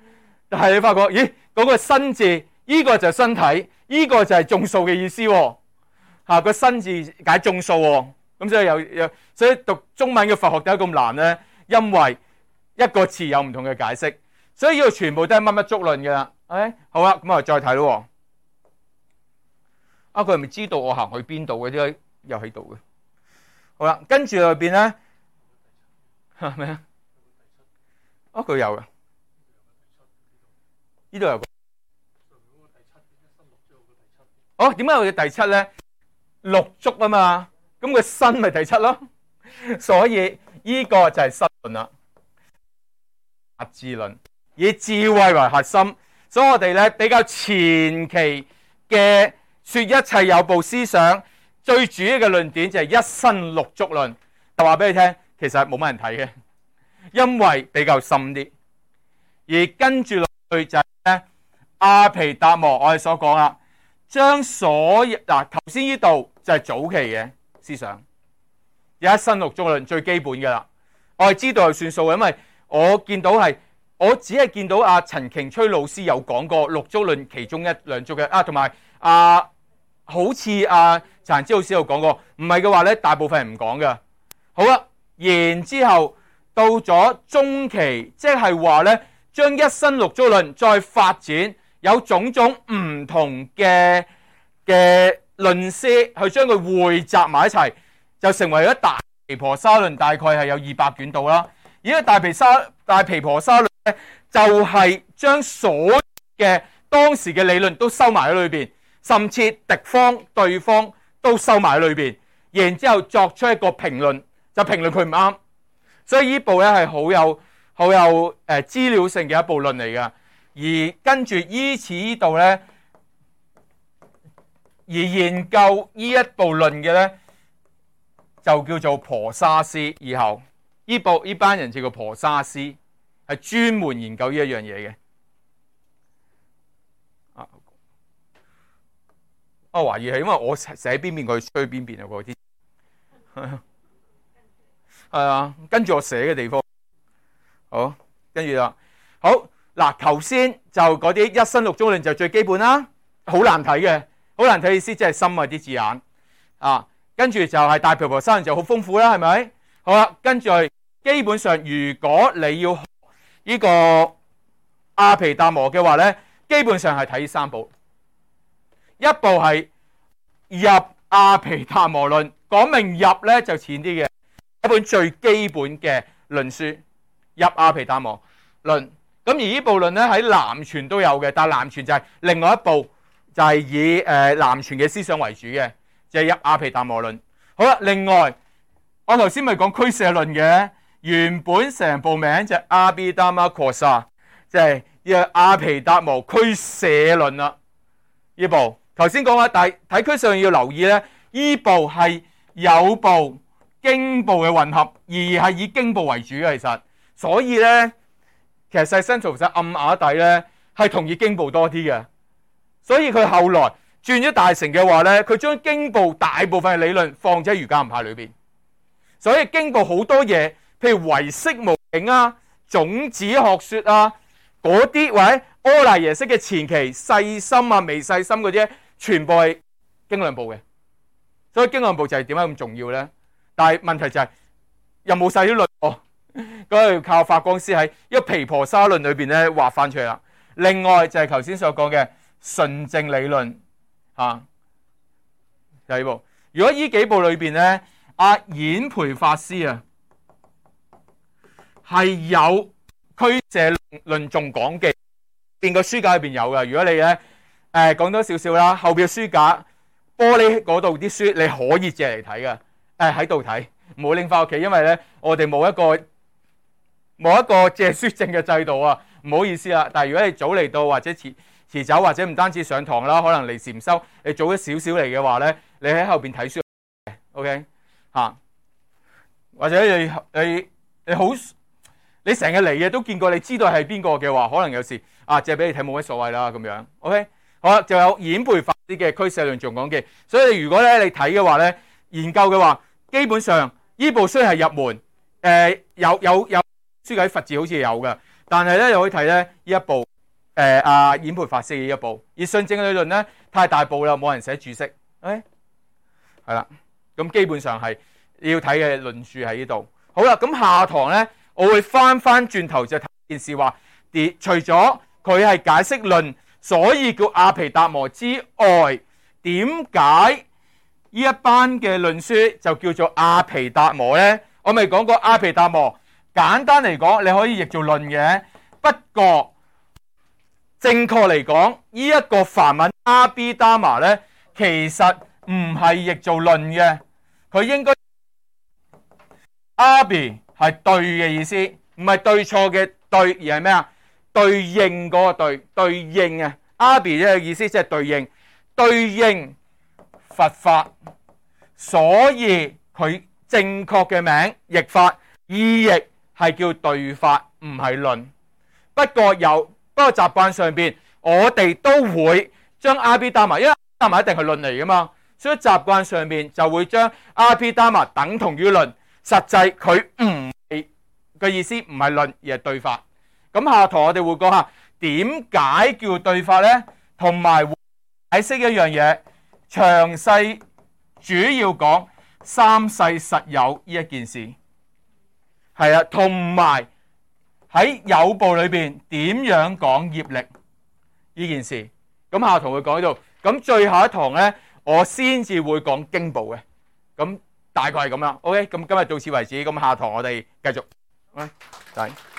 但係你發覺咦嗰個身字？呢個就係身體，呢個就係眾數嘅意思喎。 個新字解眾數喎，咁所以讀中文嘅佛學點解咁難咧？因為一個詞有唔同嘅解釋，所以呢度全部都係乜乜足論嘅啦。好啦，咁啊再睇咯。佢係咪知道我行去邊度嘅？啲又喺度嘅。好啦，跟住裏邊咧係咩啊？佢有嘅，呢度有個。點解佢嘅第七咧？六足啊嘛，咁個身咪第七咯。所以呢個就係失論啦。智論以智慧為核心，所以我哋咧比較前期嘅說一切有部思想，最主要嘅論點就係一身六足論。就話俾你聽，其實冇乜人睇嘅，因為比較深啲。而跟住落去就係咧阿毗達摩，我哋所講啦，將所有頭先呢度就係早期嘅思想，有一身六足論最基本嘅啦。我係知道就算數嘅，因為我只係見到阿陳瓊崔老師有講過六足論其中一兩足嘅，同埋好似陳之老師有講過，唔係嘅話咧，大部分人唔講嘅。好啦，然之後到咗中期，即係話咧，將一身六足論再發展，有種種唔同嘅論師去將佢匯集埋一齊，就成為咗大毗婆沙論，大概係有200卷度啦。而呢個大毗婆沙論咧，就係將所有嘅當時嘅理論都收埋喺裏邊，甚至敵方對方都收埋喺裏邊，然之後作出一個評論，就評論佢唔啱。所以呢部咧係好有資料性嘅一部論嚟㗎。而跟住依此呢度咧，而研究呢一部論嘅咧，就叫做婆沙師。以後呢班人叫做婆沙師，係專門研究呢一樣嘢嘅。我懷疑係因為我寫邊邊佢吹邊邊啊，嗰啲係啊，跟住我寫嘅地方。好，跟住啦，好嗱，頭先就嗰啲一身六足論就最基本啦，好難睇嘅，好難睇意思即係深啊啲字眼啊。跟住就係大毗婆沙論就好豐富啦，係咪？好啦，跟住基本上如果你要學呢個阿毗達摩嘅話咧，基本上係睇呢三部，一部係入阿毗達摩論，講明入咧就淺啲嘅一本最基本嘅論書，入阿毗達摩論。咁而呢部論咧喺南傳都有嘅，但係南傳就係另外一部，就係以南傳嘅思想為主嘅，就係入阿毗達摩論。好啦，另外我頭先咪講俱舍論嘅，原本成部名就係阿毗達摩訶薩，即係呢個阿毗達摩俱舍論啦。呢部頭先講話，但係睇俱舍論要留意咧，呢部係有部經部嘅混合，而係以經部為主嘅，其實所以咧。其實細身圖實暗啞底咧，係同意經部多啲嘅，所以佢後來轉咗大乘嘅話咧，佢將經部大部分嘅理論放喺瑜伽行派裏邊，所以經部好多嘢，譬如唯識無境啊、種子學說啊嗰啲，或者阿賴耶識嘅前期細心啊、微細心嗰啲，全部係經量部嘅，所以經量部就係點解咁重要咧？但係問題就係又冇晒啲論哦。嗰個要靠法光師喺一個毗婆沙論裏邊咧畫翻出嚟啦。另外就係頭先所講嘅純正理論啊，第二部。如果呢幾部裏邊咧，阿演培法師啊係有俱舍論頌講記，邊個書架裏邊有噶。如果你咧講多少少啦，後邊嘅書架玻璃嗰度啲書你可以借嚟睇噶，喺度睇，唔好拎翻屋企，因為咧我哋冇一個借書證嘅制度啊，唔好意思啦。但係如果你早嚟到或者遲走，或者唔單止上堂啦，可能嚟禪修，你早咗少少嚟嘅話咧，你喺後邊睇書 ，OK 嚇，或者你好，你成日嚟嘅都見過，你知道係邊個嘅話，可能有時借俾你睇冇乜所謂啦咁樣 ，OK 好啦，就有演培法師嘅俱舍論頌講記，所以如果咧你睇嘅話咧，研究嘅話，基本上呢部書係入門，有。書解佛字好似有嘅，但係咧又可以睇咧呢一部演培法師嘅呢一部，而順正理論咧太大部啦，冇人寫注釋。 係啦。咁基本上係要睇嘅論述喺呢度。好啦，咁下堂咧，我會翻轉頭就睇件事話，除咗佢係解釋論，所以叫阿皮達摩之外，點解呢一班嘅論書就叫做阿皮達摩咧？我咪講過阿皮達摩，簡單嚟講，你可以譯做論嘅。不過正確嚟講，呢一個梵文阿比達摩咧，其實唔係譯做論嘅，佢應該阿比係對嘅意思，唔係對錯嘅對，而係咩啊？對應嗰個對應啊！阿比嘅意思即係對應佛法，所以佢正確嘅名譯法意譯係叫對法，唔係論。不過習慣上邊，我哋都會將阿比達摩，因為阿比達摩一定係論嚟噶嘛，所以習慣上邊就會將阿比達摩等同於論。實際佢唔係嘅意思，唔係論而係對法。咁下堂我哋會講下點解叫對法呢？同埋解釋一樣嘢，詳細主要講三世實有呢一件事，係啊，同埋喺有部裏邊點樣講業力呢件事。咁下堂會講呢度，咁最後一堂呢，我先至會講經部嘅。咁大概係咁樣。OK，咁今日到此為止。咁下堂我哋繼續。